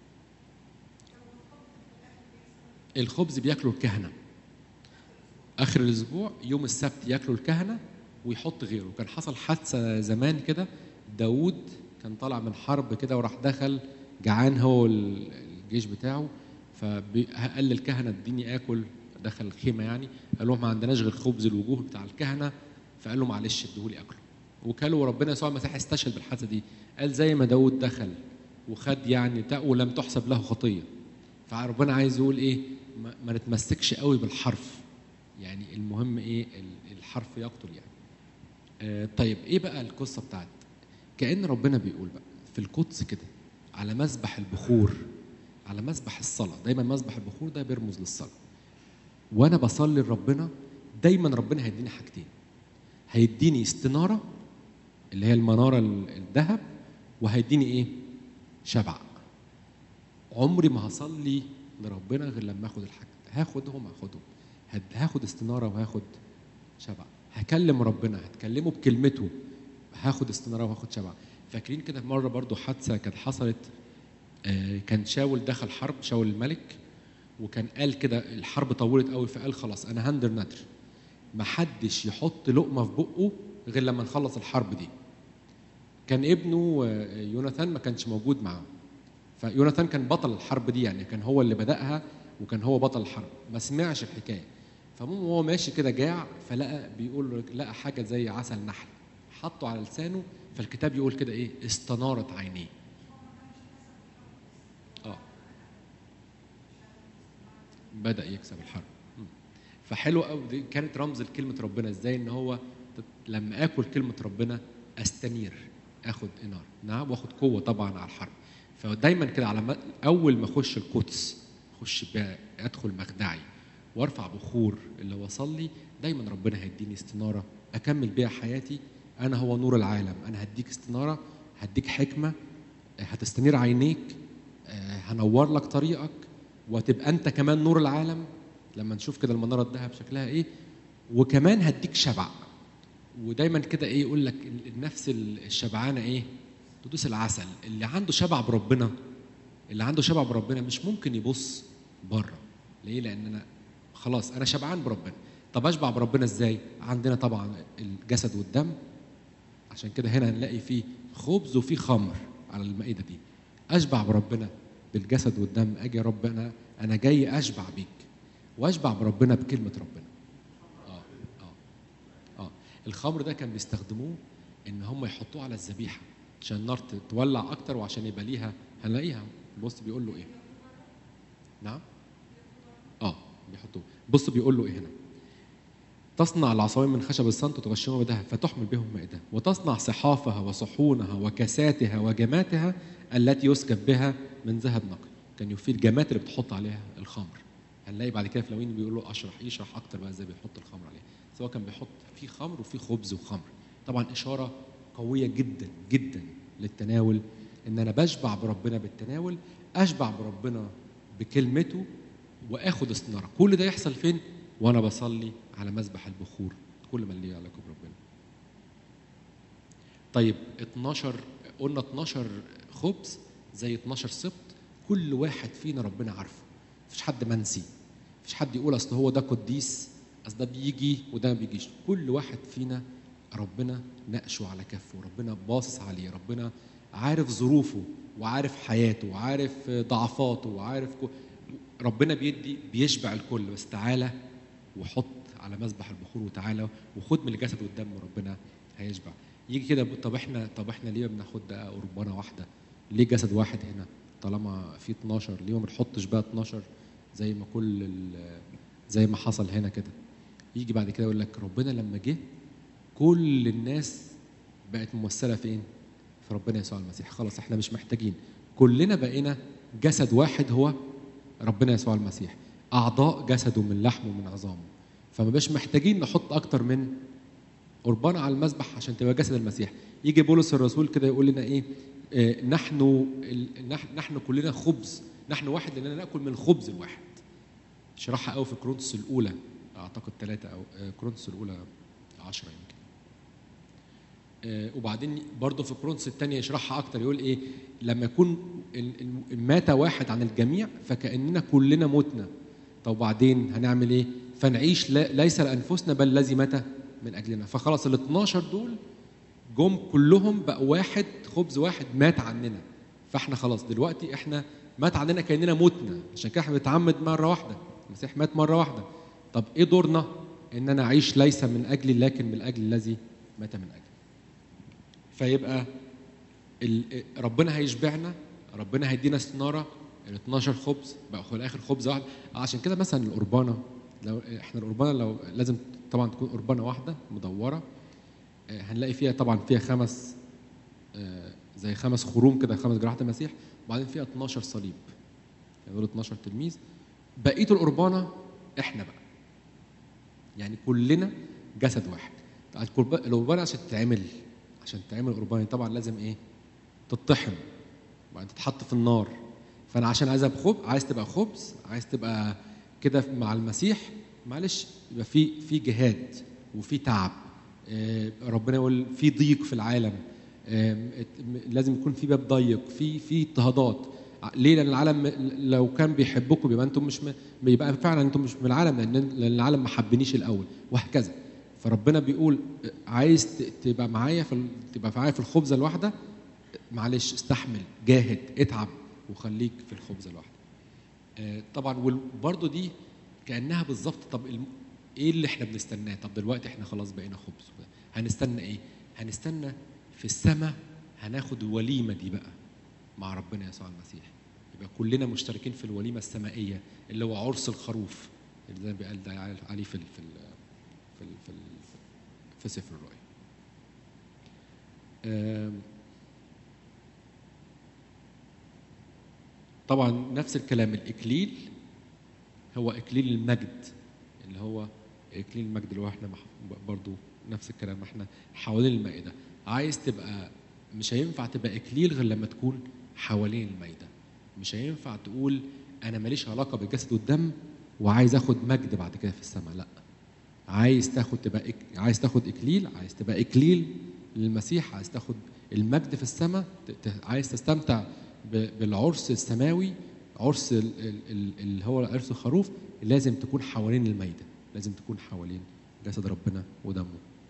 A: الخبز بياكلوا الكهنه اخر الاسبوع، يوم السبت ياكلوا الكهنه ويحط غيره. كان حصل حادثه زمان كده، داود كان طالع من حرب كده وراح دخل جعان هو الجيش بتاعه، فقال للكهنه اديني اكل، دخل الخيمه يعني، قال لهم ما عندناش غير خبز الوجوه بتاع الكهنه، فقال له معلش اديهولي اكله وكلوا. وربنا يسوع المسيح استشهد بالحادثه دي، قال زي ما داود دخل وخد يعني ولم تحسب له خطيه. فربنا عايز يقول ايه؟ ما نتمسكش قوي بالحرف، يعني المهم ايه؟ الحرف يقتل يعني. طيب ايه بقى القصه بتاعت كأن ربنا بيقول بقى في القدس كده على مذبح البخور، على مذبح الصلاه. دايما مذبح البخور ده بيرمز للصلاه، وانا بصلي لربنا دايما ربنا هيديني حاجتين، هيديني استناره اللي هي المناره الذهب، وهيديني ايه؟ شبع. عمري ما هصلي لربنا غير لما اخد الحاجه، هاخدهم هاخد استناره وهاخد شبع. هكلم ربنا، هتكلمه بكلمته، هاخد استناره وهاخد شبع. فاكرين كده مره برضو حادثه كانت حصلت، كان شاول دخل حرب، شاول الملك، وكان قال كده الحرب طولت قوي، فقال خلاص انا هندر ندر، ما حدش يحط لقمه في بقه غير لما نخلص الحرب دي. كان ابنه يوناثان ما كانش موجود معاه، فيوناثان كان بطل الحرب دي، يعني كان هو اللي بدأها وكان هو بطل الحرب، ما سمعش الحكايه. فمهم هو ماشي كده جاع، فلقى بيقول لقى حاجه زي عسل نحل حطه على لسانه، فالكتاب يقول كده ايه؟ استنارت عينيه. بدأ يكسب الحرب. فحلو قوي، دي كانت رمز لكلمه ربنا، ازاي ان هو لما اكل كلمه ربنا استنير، اخد انار، نعم، واخد قوه طبعا على الحرب. فدايما كده على اول ما اخش القدس، اخش بقى ادخل مخدعي وارفع بخور اللي وصل لي، دايما ربنا هيديني استناره اكمل بيها حياتي. انا هو نور العالم، انا هديك استناره، هديك حكمه، هتستنير عينيك، هنور لك طريقك، وتبقى انت كمان نور العالم لما نشوف كده المناره الذهب شكلها ايه، وكمان هديك شبع. ودايما كده ايه يقول لك النفس الشبعانه ايه؟ تدوس العسل. اللي عنده شبع بربنا، اللي عنده شبع بربنا مش ممكن يبص بره. ليه؟ لان انا خلاص انا شبعان بربنا. طب اشبع بربنا ازاي؟ عندنا طبعا الجسد والدم، عشان كده هنا هنلاقي فيه خبز وفيه خمر على المائده دي. اشبع بربنا بالجسد والدم، اجي يا رب انا جاي اشبع بيك، واشبع بربنا بكلمه ربنا. الخمر ده كان بيستخدموه ان هم يحطوه على الذبيحه عشان النار تولع اكتر، وعشان يبقى ليها، هنلاقيها. بص بيقول له ايه؟ نعم، بيحطوه. بص بيقول له ايه هنا؟ تصنع العصاوين من خشب الصنط وتغشمها بذهب فتحمل بهم مائدة، وتصنع صحافها وصحونها وكاساتها وجماتها التي يسكب بها من ذهب نقي. كان يفيد الجمات اللي بتحط عليها الخمر. هنلاقي بعد كده في لوين بيقول له يشرح اكتر بقى ازاي بيحط الخمر عليها. سواء كان بيحط فيه خمر وفيه خبز وخمر، طبعا اشاره قويه جدا جدا للتناول، ان انا بشبع بربنا بالتناول، اشبع بربنا بكلمته، واخد استناره. كل ده يحصل فين؟ وانا بصلي على مذبح البخور، كل ما ليه علاقه بربنا. طيب 12 قلنا 12 خبز زي 12 سبط، كل واحد فينا ربنا عارفه، مفيش حد منسي، مفيش حد يقول اصل هو ده قديس، اصل ده بيجي وده ما بيجيش. كل واحد فينا ربنا نقشه على كفه، ربنا باصص عليه، ربنا عارف ظروفه وعارف حياته وعارف ضعفاته وعارف ربنا بيشبع الكل. بس تعالى وحط على مذبح البخور، وتعالى وخد من الجسد والدم، وربنا هيشبع. يجي كده طب احنا ليه بناخد ده قربانه واحده؟ ليه جسد واحد هنا طالما في 12؟ ليه ما بنحطش بقى 12 زي ما زي ما حصل هنا كده؟ يجي بعد كده يقول لك ربنا لما جه كل الناس بقت ممثله فين؟ في ربنا يسوع المسيح. خلاص احنا مش محتاجين، كلنا بقينا جسد واحد هو ربنا يسوع المسيح، اعضاء جسده من لحمه ومن عظامه. فما بقاش محتاجين نحط اكتر من قربان على المذبح عشان تبقى جسد المسيح. يجي بولس الرسول كده يقول لنا ايه؟ نحن كلنا خبز، نحن واحد لاننا ناكل من الخبز الواحد. شرحها قوي في كورنثوس الاولى اعتقد 3 او كورنثوس الاولى 10 يمكن. وبعدين برضه في كورنثوس الثانيه يشرحها اكتر، يقول ايه؟ لما يكون مات واحد عن الجميع فكاننا كلنا متنا. طب وبعدين هنعمل ايه؟ فنعيش ليس لانفسنا بل الذي مات من اجلنا. فخلاص ال 12 دول جم كلهم بقوا واحد، خبز واحد مات عننا. فاحنا خلاص دلوقتي احنا مات عننا كاننا متنا، عشان كده احنا بنتعمد مره واحده، المسيح مات مره واحده. طب ايه دورنا؟ ان انا اعيش ليس من اجلي لكن من اجل الذي مات من اجلي. فيبقى ربنا هيشبعنا، ربنا هيدينا استناره. ال 12 خبز بقى في الاخر خبز واحد. عشان كده مثلا القربانه، لو احنا القربانه لو لازم طبعا تكون قربانه واحده مدوره، هنلاقي فيها طبعا فيها 5 زي 5 خروم كده، 5 جراحات المسيح، وبعدين فيها 12 صليب، يعني دول 12 تلميذ. بقيه القربانه احنا بقى، يعني كلنا جسد واحد. القربانه عشان تتعمل قربانه طبعا لازم ايه؟ تطحن وبعدين تتحط في النار. فانا عشان عايز تبقى خبز، عايز تبقى كده مع المسيح، معلش يبقى في جهاد وفي تعب. ربنا يقول في ضيق في العالم، لازم يكون في باب ضيق، في اضطهادات. ليه؟ لان العالم لو كان بيحبكم يبقى انتم مش بيبقى فعلا انتم مش من العالم، لان العالم ما حبنيش الاول، وهكذا. فربنا بيقول عايز تبقى معايا في الخبزه الواحده، معلش استحمل، جاهد، اتعب، وخليك في الخبزه الواحده. طبعا وبرضه دي كانها بالظبط. طب ايه اللي احنا بنستناه؟ طب دلوقتي احنا خلاص بقينا خبز، هنستنى ايه؟ هنستنى في السماء هناخد الوليمه دي بقى مع ربنا يسوع المسيح. يبقى كلنا مشتركين في الوليمه السمائيه اللي هو عرس الخروف، اللي زي ما قال ده عليه في سفر الرؤيا. طبعا نفس الكلام، الإكليل هو إكليل المجد، اللي هو إكليل المجد اللي هو احنا برضو نفس الكلام، احنا حوالين المائدة. عايز تبقى، مش هينفع تبقى إكليل غير لما تكون حوالين المائدة. مش هينفع تقول أنا ماليش علاقة بالجسد والدم وعايز أخد مجد بعد كده في السماء، لأ. عايز تاخد إكليل، عايز تبقى إكليل للمسيح، عايز تاخد المجد في السماء، عايز تستمتع بالعرس السماوي، عرس اللي هو عرس الخروف، لازم تكون حوالين المائدة، لازم تكون حوالين جسد ربنا ودمه.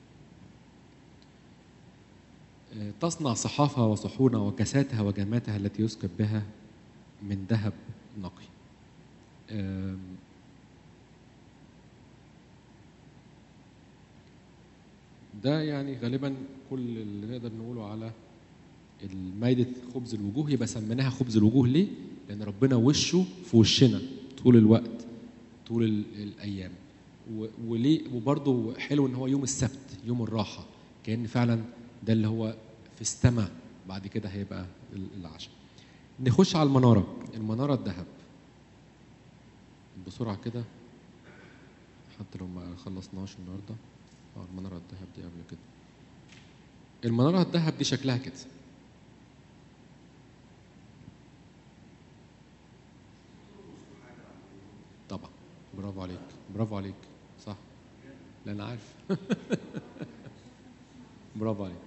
A: تصنع صحافها وصحونها وكاساتها وجماتها التي يسكب بها من ذهب نقي. ده يعني غالبا كل اللي نقدر نقوله على المائدة خبز الوجوه. يبقى سميناها خبز الوجوه ليه؟ لأن ربنا وشه في وشنا طول الوقت، طول الأيام. وليه؟ وبرضه حلو إن هو يوم السبت، يوم الراحة، كأن فعلا ده اللي هو في السماء. بعد كده هيبقى العشاء. نخش على المنارة الذهب بسرعة كده، حتى لو ما خلصناش النهارده. المنارة الذهب دي قبل كده. المنارة الذهب دي شكلها كده. طبعا، برافو عليك، برافو عليك، صح، لا انا عارف. برافو عليك.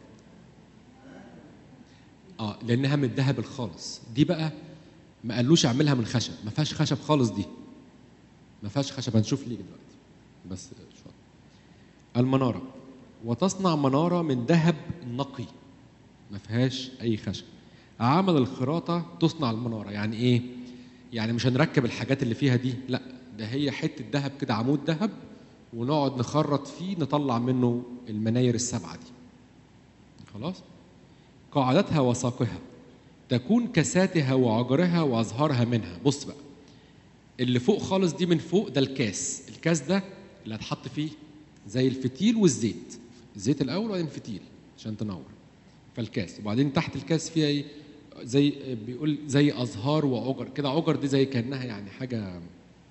A: لانها من الذهب الخالص. دي بقى ما قالوش اعملها من خشب، ما فيهاش خشب خالص، دي ما فيهاش خشب، هنشوف ليه دلوقتي بس شويه. المناره، وتصنع مناره من ذهب نقي ما فيهاش اي خشب. عمل الخراطه تصنع المناره. يعني ايه؟ يعني مش هنركب الحاجات اللي فيها دي، لا، ده هي حته ذهب كده، عمود ذهب، ونقعد نخرط فيه نطلع منه المناير السبعه دي. خلاص. قاعدتها وساقها تكون كساتها وعجرها وازهارها منها. بص بقى، اللي فوق خالص دي من فوق ده الكاس ده اللي هتحط فيه زي الفتيل والزيت، الزيت الاول وبعدين الفتيل عشان تنور. فالكاس، وبعدين تحت الكاس فيها ايه؟ زي بيقول زي ازهار وعجر كده. عجر دي زي كانها يعني حاجه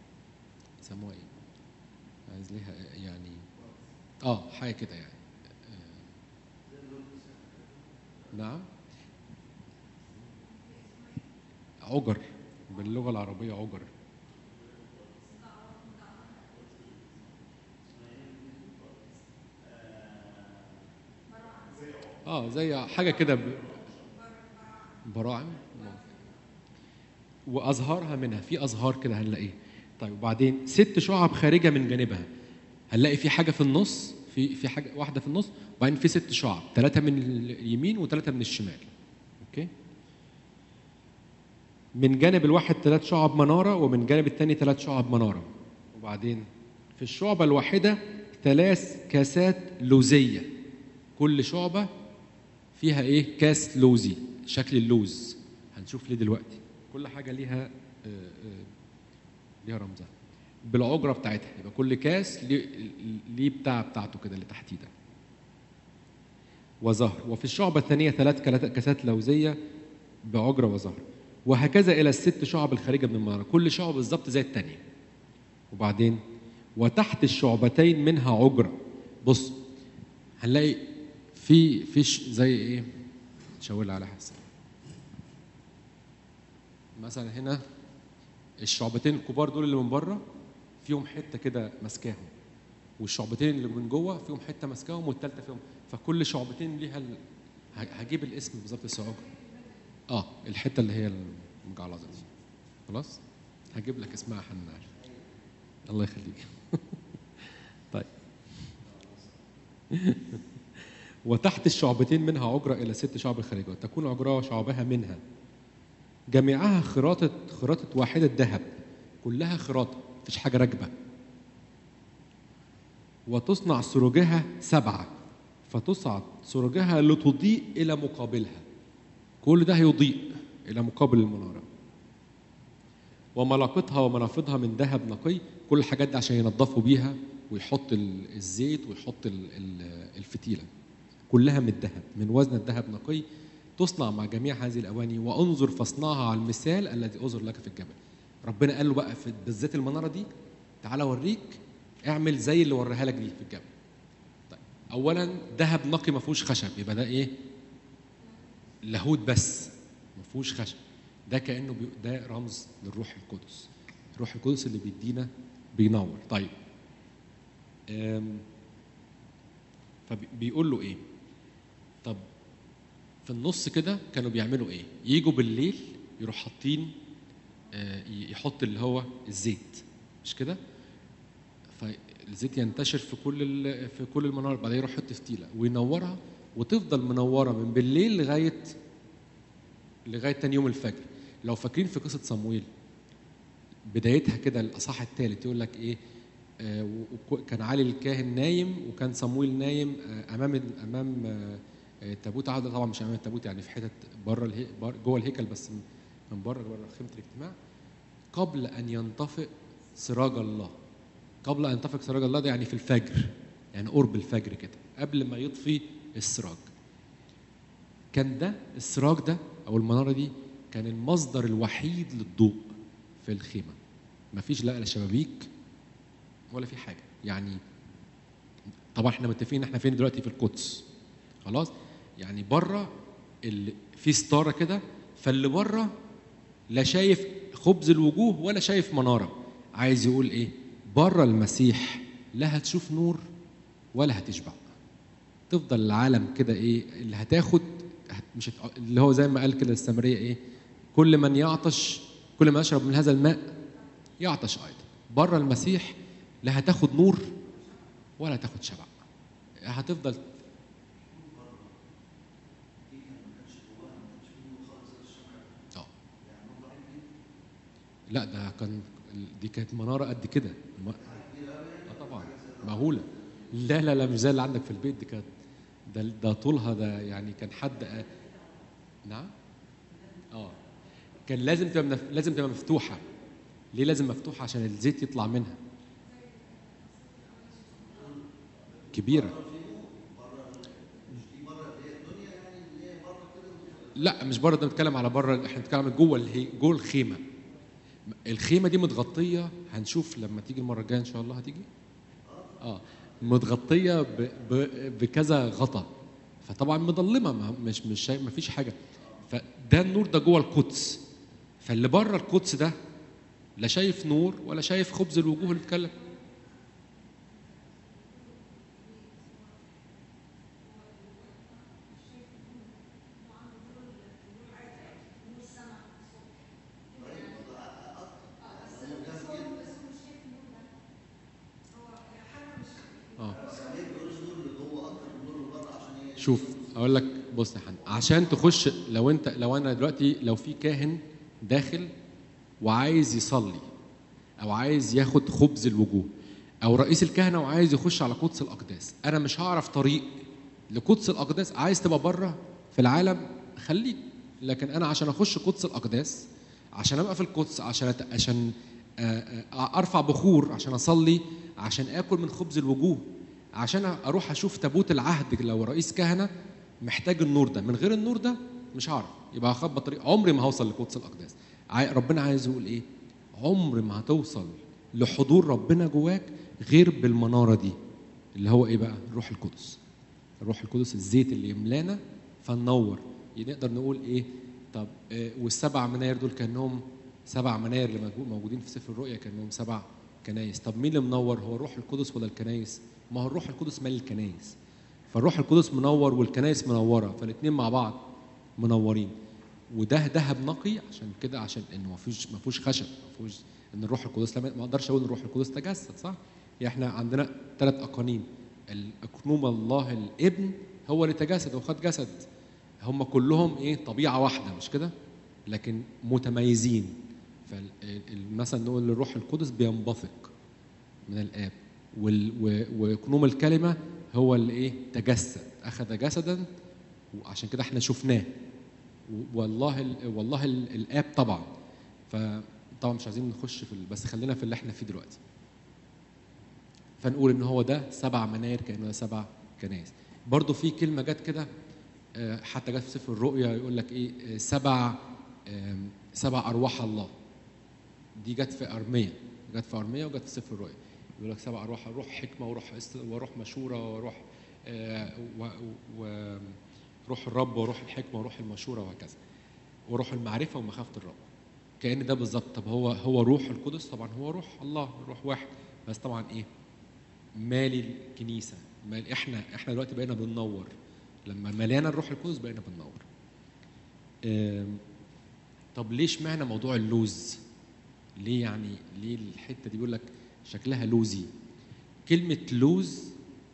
A: يسموها ايه؟ عايز ليها يعني حاجه كده يعني نعم، عجر، باللغة العربية عجر. زي حاجة كده براعم. وأزهارها منها، في أزهار كده هنلاقيها. طيب وبعدين 6 شعب خارجة من جانبها، هنلاقي في حاجة في النص، في حاجة واحدة في النص، وبعدين في 6 شعب، 3 من اليمين و3 من الشمال. أوكي. من جانب الواحد 3 شعب منارة، ومن جانب الثاني 3 شعب منارة. وبعدين في الشعبة الواحدة 3 كاسات لوزية، كل شعبة فيها إيه؟ كاس لوزي، شكل اللوز. هنشوف ليه دلوقتي. كل حاجة ليها رمزها بالعجرة بتاعتها. يبقى كل كاس ليه بتاعته كده اللي تحتيه ده. وزهر. وفي الشعبة الثانية 3 كاسات لوزية بعجرة وزهر. وهكذا إلى ال6 شعب الخارجة من المنارة، كل شعبة بالظبط زي الثانية. وبعدين وتحت الشعبتين منها عجرة. بص هنلاقي في زي ايه، شاور على حسن. مثلا هنا الشعبتين الكبار دول اللي من بره فيهم حته كده ماسكاهم، والشعبتين اللي من جوه فيهم حته ماسكاهم، والثالثه فيهم. فكل شعبتين ليها هجيب الاسم بالظبط السعوجة. الحته اللي هي المجعلظه دي. خلاص هجيب لك اسمها حنان. الله يخليك. طيب. وتحت الشعبتين منها عجرة إلى 6 شعب الخارجة، وتكون عجرة وشعبها منها جميعها خراطة واحدة ذهب، كلها خراطة مفيش حاجة راكبة. وتصنع سروجها 7، فتصعد سروجها لتضيء إلى مقابلها. كل ده هيضيء إلى مقابل المنارة. وملاقطها ومنافضها من ذهب نقي، كل الحاجات دي عشان ينظفوا بيها ويحط الزيت ويحط الفتيلة، كلها من الذهب، من وزن الذهب نقي. تصنع مع جميع هذه الأواني، وانظر فاصنعها على المثال الذي أظهر لك في الجبل. ربنا قال له بقى بالذات المنارة دي، تعالى أوريك، اعمل زي اللي وريها لك دي في الجبل. طيب أولا ذهب نقي ما فيهوش خشب، يبقى ده إيه؟ لاهوت بس ما فيهوش خشب. ده كأنه ده رمز للروح القدس، الروح القدس اللي بيدينا بينور. طيب فبيقول له إيه؟ طب في النص كده كانوا بيعملوا ايه؟ يجوا بالليل يروح حاطين يحط اللي هو الزيت، مش كده؟ فالزيت ينتشر في كل المنار، بعدين يروح يحط فتيله وينورها، وتفضل منوره من بالليل لغايه تاني يوم الفجر. لو فاكرين في قصه صمويل بدايتها كده الاصحاح الثالث يقول لك ايه؟ كان علي الكاهن نايم، وكان صمويل نايم امام تابوت عهد. طبعا مش امام التابوت، يعني في حتت بره جوه الهيكل، بس من بره خيمه الاجتماع، قبل ان ينطفئ سراج الله. قبل ان ينطفئ سراج الله ده يعني في الفجر، يعني قرب الفجر كده، قبل ما يطفي السراج. كان ده السراج ده او المناره دي كان المصدر الوحيد للضوء في الخيمه. مفيش لا شبابيك ولا في حاجه. يعني طبعا احنا متفقين احنا فين دلوقتي؟ في القدس. خلاص، يعني بره اللي في ستاره كده، فاللي بره لا شايف خبز الوجوه ولا شايف مناره. عايز يقول ايه؟ بره المسيح لا هتشوف نور ولا هتشبع. تفضل العالم كده ايه اللي هتاخد، مش اللي هو زي ما قال كده السامريه ايه؟ كل من يعطش، كل ما يشرب من هذا الماء يعطش ايضا. بره المسيح لا هتاخد نور ولا هتاخد شبع. هتفضل لا ده دي كانت مناره قد كده. طبعا مهوله. لا مش زي اللي عندك في البيت. دي كانت ده طولها ده يعني كان حد نعم. كان لازم تبقى مفتوحه. ليه لازم مفتوحه؟ عشان الزيت يطلع منها. كبيره. لا مش بره، ده بنتكلم على بره، احنا بنتكلم جوه الخيمه. الخيمه دي متغطيه، هنشوف لما تيجي المره الجايه ان شاء الله. هتيجي متغطيه بكذا غطا. فطبعا مظلمه، مش ما فيش حاجه. فده النور ده جوه القدس، فاللي بره القدس ده لا شايف نور ولا شايف خبز الوجوه اللي بيتكلم. شوف اقول لك، بص يا حن، عشان تخش، لو انا دلوقتي لو في كاهن داخل وعايز يصلي او عايز ياخد خبز الوجوه، او رئيس الكهنه وعايز يخش على قدس الاقداس، انا مش هعرف طريق لقدس الاقداس. عايز تبقى بره في العالم خليك، لكن انا عشان اخش قدس الاقداس، عشان ابقى في القدس، عشان ارفع بخور، عشان اصلي، عشان اكل من خبز الوجوه، عشان اروح اشوف تابوت العهد، لو رئيس كهنه محتاج النور ده. من غير النور ده مش هعرف، يبقى هخبط طريق، عمري ما هوصل لقدس الاقداس. ربنا عايز يقول ايه؟ عمر ما هتوصل لحضور ربنا جواك غير بالمناره دي، اللي هو ايه بقى؟ الروح القدس. الروح القدس الزيت اللي يملانا فننور. نقدر نقول ايه؟ طب والسبع مناير دول كانهم 7 مناير اللي موجودين في سفر الرؤيا، كانهم 7 كنايس. طب مين اللي منور؟ هو الروح القدس ولا الكنايس؟ ما هو الروح القدس مال الكنايس، فالروح القدس منور والكنايس منوره، فالاثنين مع بعض منورين. وده ذهب نقي، عشان كده، عشان انه ما فيهوش خشب، ما فيهوش ان الروح القدس، ما اقدرش اقول ان الروح القدس تجسد، صح؟ يعني احنا عندنا 3 اقانيم. الاقنوم الله الابن هو اللي تجسد وخد جسد، هم كلهم ايه؟ طبيعه واحده، مش كده؟ لكن متميزين. فمثلا نقول الروح القدس بينبثق من الاب، وقنوم الكلمه هو اللي ايه؟ تجسد، اخذ جسدا، وعشان كده احنا شفناه. والله الاب طبعا. فطبعا مش عايزين نخش بس خلينا في اللي احنا فيه دلوقتي. فنقول ان هو ده 7 مناير، كانه ده 7 كنايس. برضو في كلمه جت كده، حتى جت في سفر الرؤيا، يقول لك ايه؟ 7 ارواح الله. دي جت في ارميه، وجت في سفر الرؤيا. يقول لك 7 ارواح، روح حكمه، وروح مشوره، وروح روح الرب، وروح الحكمه، وروح المشوره، وهكذا، وروح المعرفه ومخافه الرب. كأن ده بالظبط. طب هو روح القدس، طبعا هو روح الله، روح واحد، بس طبعا ايه؟ مالي الكنيسه، احنا دلوقتي بقينا بننور، لما مليانه الروح القدس بقينا بننور. طب ليش معنى موضوع اللوز؟ ليه يعني؟ ليه الحته دي بيقول لك شكلها لوزي؟ كلمه لوز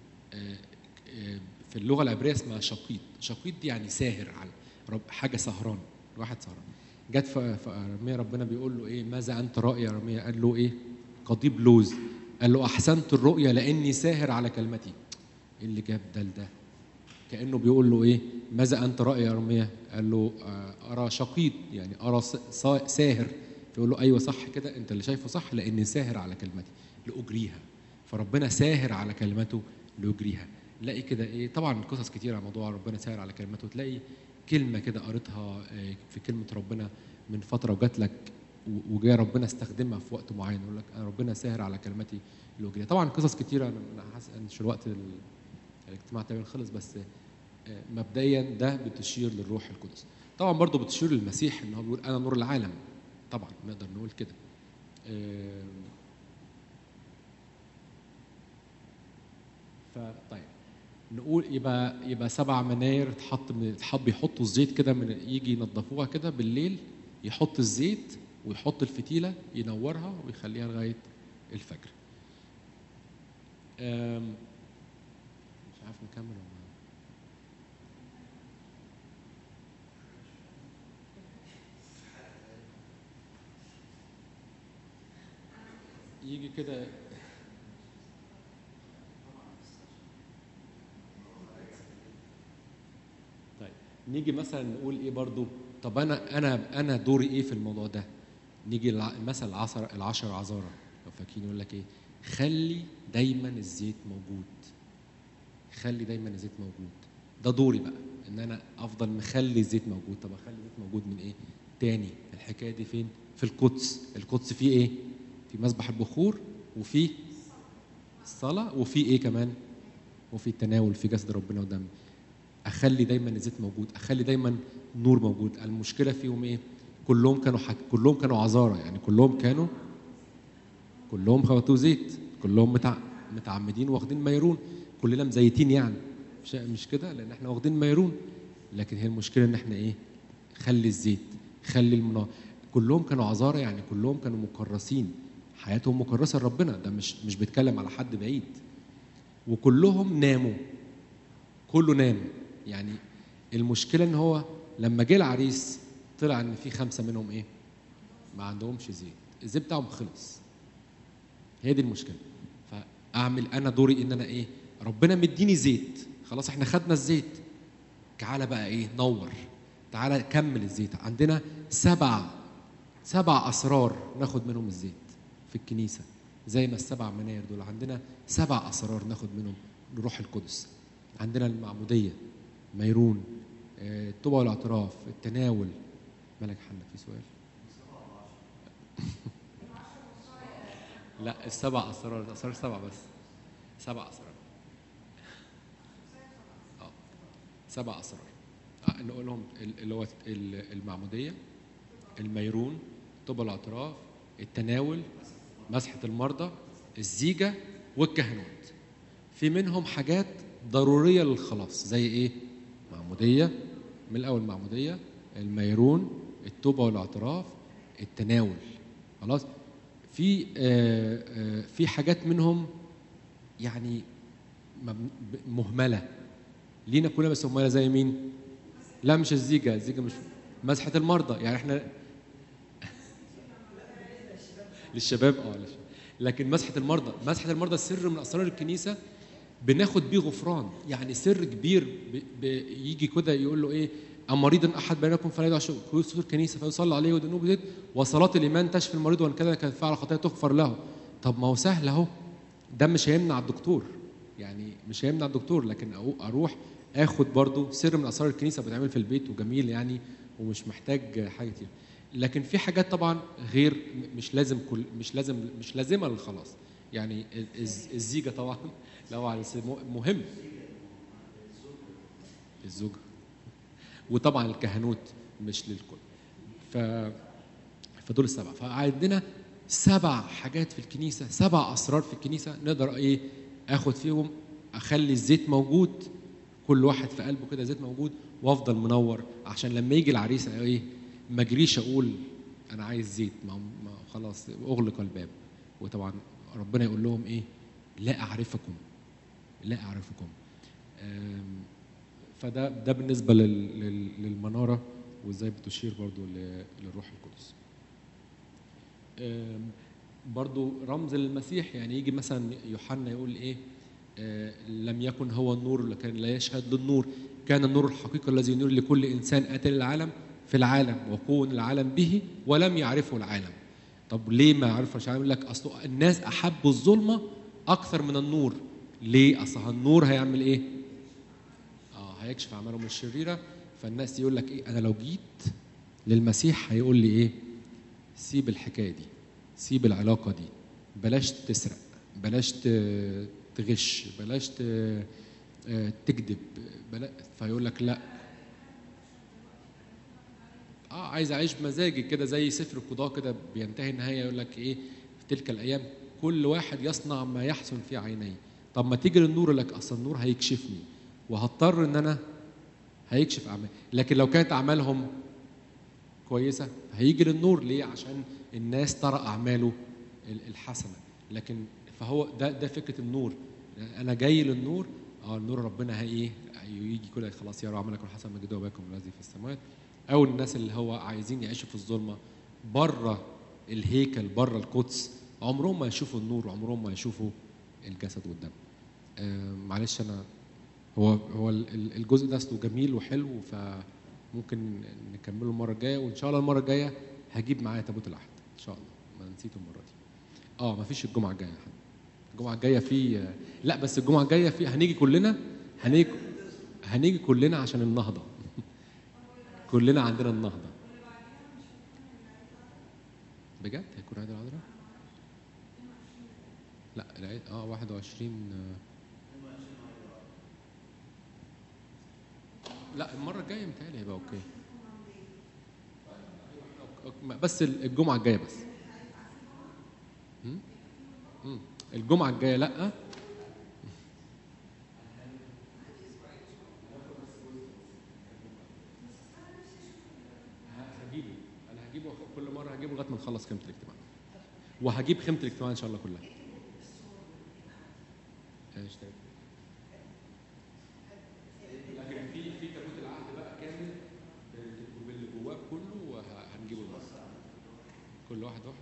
A: في اللغه العبريه اسمها شقيط. شقيط دي يعني ساهر، على حاجه سهران، واحد سهران. جت في ارميا ربنا بيقول له ايه؟ ماذا انت رأي يا ارميا؟ قال له ايه؟ قضيب لوز. قال له احسنت الرؤيا لاني ساهر على كلمتي. ايه اللي جاب ده؟ كانه بيقول له ايه؟ ماذا انت رأي يا ارميا؟ قال له ارى شقيط، يعني ارى ساهر. فيقول له ايوه صح كده، انت اللي شايفه صح، لاني ساهر على كلمتي لاجريها. فربنا ساهر على كلمته لاجريها. نلاقي كده ايه؟ طبعا قصص كتير على موضوع ربنا ساهر على كلمته. تلاقي كلمه كده قريتها في كلمه ربنا من فتره وجات لك، وجاء ربنا استخدمها في وقت معين، يقول لك ربنا ساهر على كلمتي لاجريها. طبعا قصص كتيره، انا حاسس ان مش الوقت، الاجتماع تقريبا خلص، بس مبدئيا ده بتشير للروح القدس. طبعا برضو بتشير للمسيح، ان هو بيقول انا نور العالم، طبعا نقدر نقول كده. فطيب نقول يبقى 7 مناير تحب يحطوا الزيت كده، يجي ينظفوها كده بالليل، يحط الزيت ويحط الفتيله ينورها ويخليها لغايه الفجر. مش عارف نكمل ولا يجي كده. طيب نيجي مثلا نقول ايه برضو؟ طب انا دوري ايه في الموضوع ده؟ نيجي مثلا العشر عذارى، لو فاكرين، يقول لك ايه؟ خلي دايما الزيت موجود، خلي دايما الزيت موجود. ده دوري بقى، ان انا افضل مخلي الزيت موجود. طب اخلي الزيت موجود من ايه تاني؟ الحكايه دي فين؟ في القدس. القدس فيه ايه؟ في مسبح البخور، وفي الصلاه، وفي ايه كمان؟ وفي التناول، في جسد ربنا ودم. اخلي دايما الزيت موجود، اخلي دايما نور موجود. المشكله فيهم ايه؟ كلهم كانوا عذارى، يعني كلهم خبطوا زيت، كلهم متعمدين واخدين ميرون، كلنا مزيتين يعني، مش كده؟ لان احنا واخدين ميرون. لكن هي المشكله ان احنا ايه؟ خلي الزيت، خلي كلهم كانوا عذارى، يعني كلهم كانوا مكرسين، حياتهم مكرسه لربنا، ده مش بيتكلم على حد بعيد. وكلهم ناموا، كله نام. يعني المشكله ان هو لما جه العريس طلع ان في 5 منهم ايه؟ ما عندهمش زيت، الزيت بتاعهم خلص. هي دي المشكله. فاعمل انا دوري ان انا ايه؟ ربنا مديني زيت، خلاص احنا خدنا الزيت، تعالى بقى ايه؟ نور، تعالى كمل الزيت. عندنا 7 اسرار ناخد منهم الزيت في الكنيسه، زي ما ال7 مناير دول عندنا 7 اسرار ناخد منهم الروح القدس. عندنا المعموديه، ميرون، التوبه والاعتراف، التناول. مالك حنا في سؤال؟ لا، ال7 اسرار، الاسرار 7 بس، 7 اسرار. 7 اسرار نقولهم، اللي هو المعموديه، الميرون، التوبه والاعتراف، التناول، مسحه المرضى، الزيجه، والكهنوت. في منهم حاجات ضروريه للخلاص، زي ايه؟ معموديه، من الاول معموديه، الميرون، التوبه والاعتراف، التناول. خلاص. في حاجات منهم يعني مهمله لينا كلنا، بس مهمله زي مين؟ لا مش الزيجه مش مسحه المرضى، يعني احنا للشباب لكن مسحه المرضى سر من اسرار الكنيسه، بناخد بيه غفران، يعني سر كبير. يجي كده يقول له ايه؟ أم مريض احد بينكم فلا يدع كرسي الكنيسه فيصلى عليه وذنوبه زيت وصلاه الايمان تشفي المريض وان كان فعل خطايا تغفر له. طب ما هو سهل اهو، ده مش هيمنع الدكتور، يعني مش هيمنع الدكتور، لكن اروح اخد برضو سر من اسرار الكنيسه بتعمل في البيت وجميل يعني، ومش محتاج حاجه كتير. لكن في حاجات طبعا غير، مش لازمه للخلاص. يعني الزيجه طبعا لو على مهم، الزوجه، وطبعا الكهنوت مش للكل. ف فدول ال7. فعندنا 7 حاجات في الكنيسه، 7 اسرار في الكنيسه نقدر ايه؟ اخد فيهم، اخلي الزيت موجود، كل واحد في قلبه كده زيت موجود، وافضل منور، عشان لما يجي العريس ايه؟ ما اجريش اقول انا عايز زيت، ما خلاص اغلق الباب. وطبعا ربنا يقول لهم ايه؟ لا اعرفكم، لا اعرفكم. فده بالنسبه للمناره، وازاي بتشير برضو للروح القدس. برضو رمز للمسيح، يعني يجي مثلا يوحنا يقول ايه؟ لم يكن هو النور، لكن لا يشهد للنور، كان النور الحقيقي الذي ينير لكل انسان اتى للعالم، في العالم وكون العالم به ولم يعرفه العالم. طب ليه ما عرفش العالم؟ يقول لك اصل الناس احبوا الظلمه اكثر من النور. ليه؟ اصل النور هيعمل ايه؟ هيكشف اعمالهم الشريره. فالناس يقول لك ايه؟ انا لو جيت للمسيح هيقول لي ايه؟ سيب الحكايه دي، سيب العلاقه دي، بلاش تسرق، بلاش تغش، بلاش تكذب، فيقول لك لا، عايز اعيش بمزاجي كده، زي سفر القضاء كده بينتهي النهايه يقول لك ايه؟ في تلك الايام كل واحد يصنع ما يحسن في عينيه. طب ما تيجي للنور، لك اصل النور هيكشفني، وهضطر ان انا هيكشف اعمال. لكن لو كانت اعمالهم كويسه هيجي للنور، ليه؟ عشان الناس ترى اعماله الحسنه. لكن فهو ده فكره النور. انا جاي للنور، النور ربنا ايه؟ يجي كده خلاص يرى عملكم الحسن مجد واباكم الذي في السماوات. او الناس اللي هو عايزين يعيشوا في الظلمه بره الهيكل، بره القدس، عمرهم ما يشوفوا النور، عمرهم ما يشوفوا الجسد والدم. معلش انا هو الجزء ده اصله جميل وحلو، فممكن نكمله المره الجايه، وان شاء الله المره الجايه هجيب معايا تابوت العهد ان شاء الله، ما نسيته المره دي. ما فيش الجمعه الجايه يا حبيبي، الجمعه الجايه في لا، بس الجمعه الجايه في هنيجي كلنا، هنيجي كلنا عشان النهضه كلنا عندنا النهضه. بجد هيكون عيد العذراء؟ لا العيد 21. لا المره الجايه متهيألي هيبقى اوكي. بس الجمعه الجايه بس. مم؟ الجمعه الجايه لا. هجيبه. انا هجيبه كل مره هجيبه لغايه ما نخلص خيمه الاجتماع، وهجيب خيمه الاجتماع ان شاء الله كلها. هنشتغل. لكن في تابوت العهد بقى كامل باللي جواه كله، وهنجيبه المره كل واحد واحد.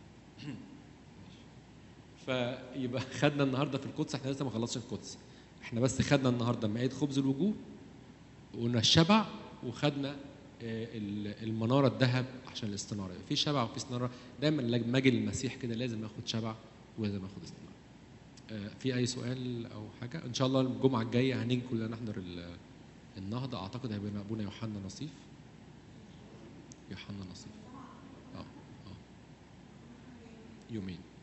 A: فيبقى خدنا النهارده في القدس، احنا لسه ما خلصش القدس، احنا بس خدنا النهارده مائده خبز الوجوه، وقلنا الشبع، وخدنا المناره الذهب عشان الاستناره. في شبع وفي استناره، دايما لما اجي للمسيح كده لازم اخد شبع ولازم اخد استناره. في اي سؤال او حاجه؟ ان شاء الله الجمعه الجايه هنيجي كلنا نحضر النهضه، اعتقد هيبقى ابونا يوحنا نصيف. يوحنا نصيف. اه اه يومين.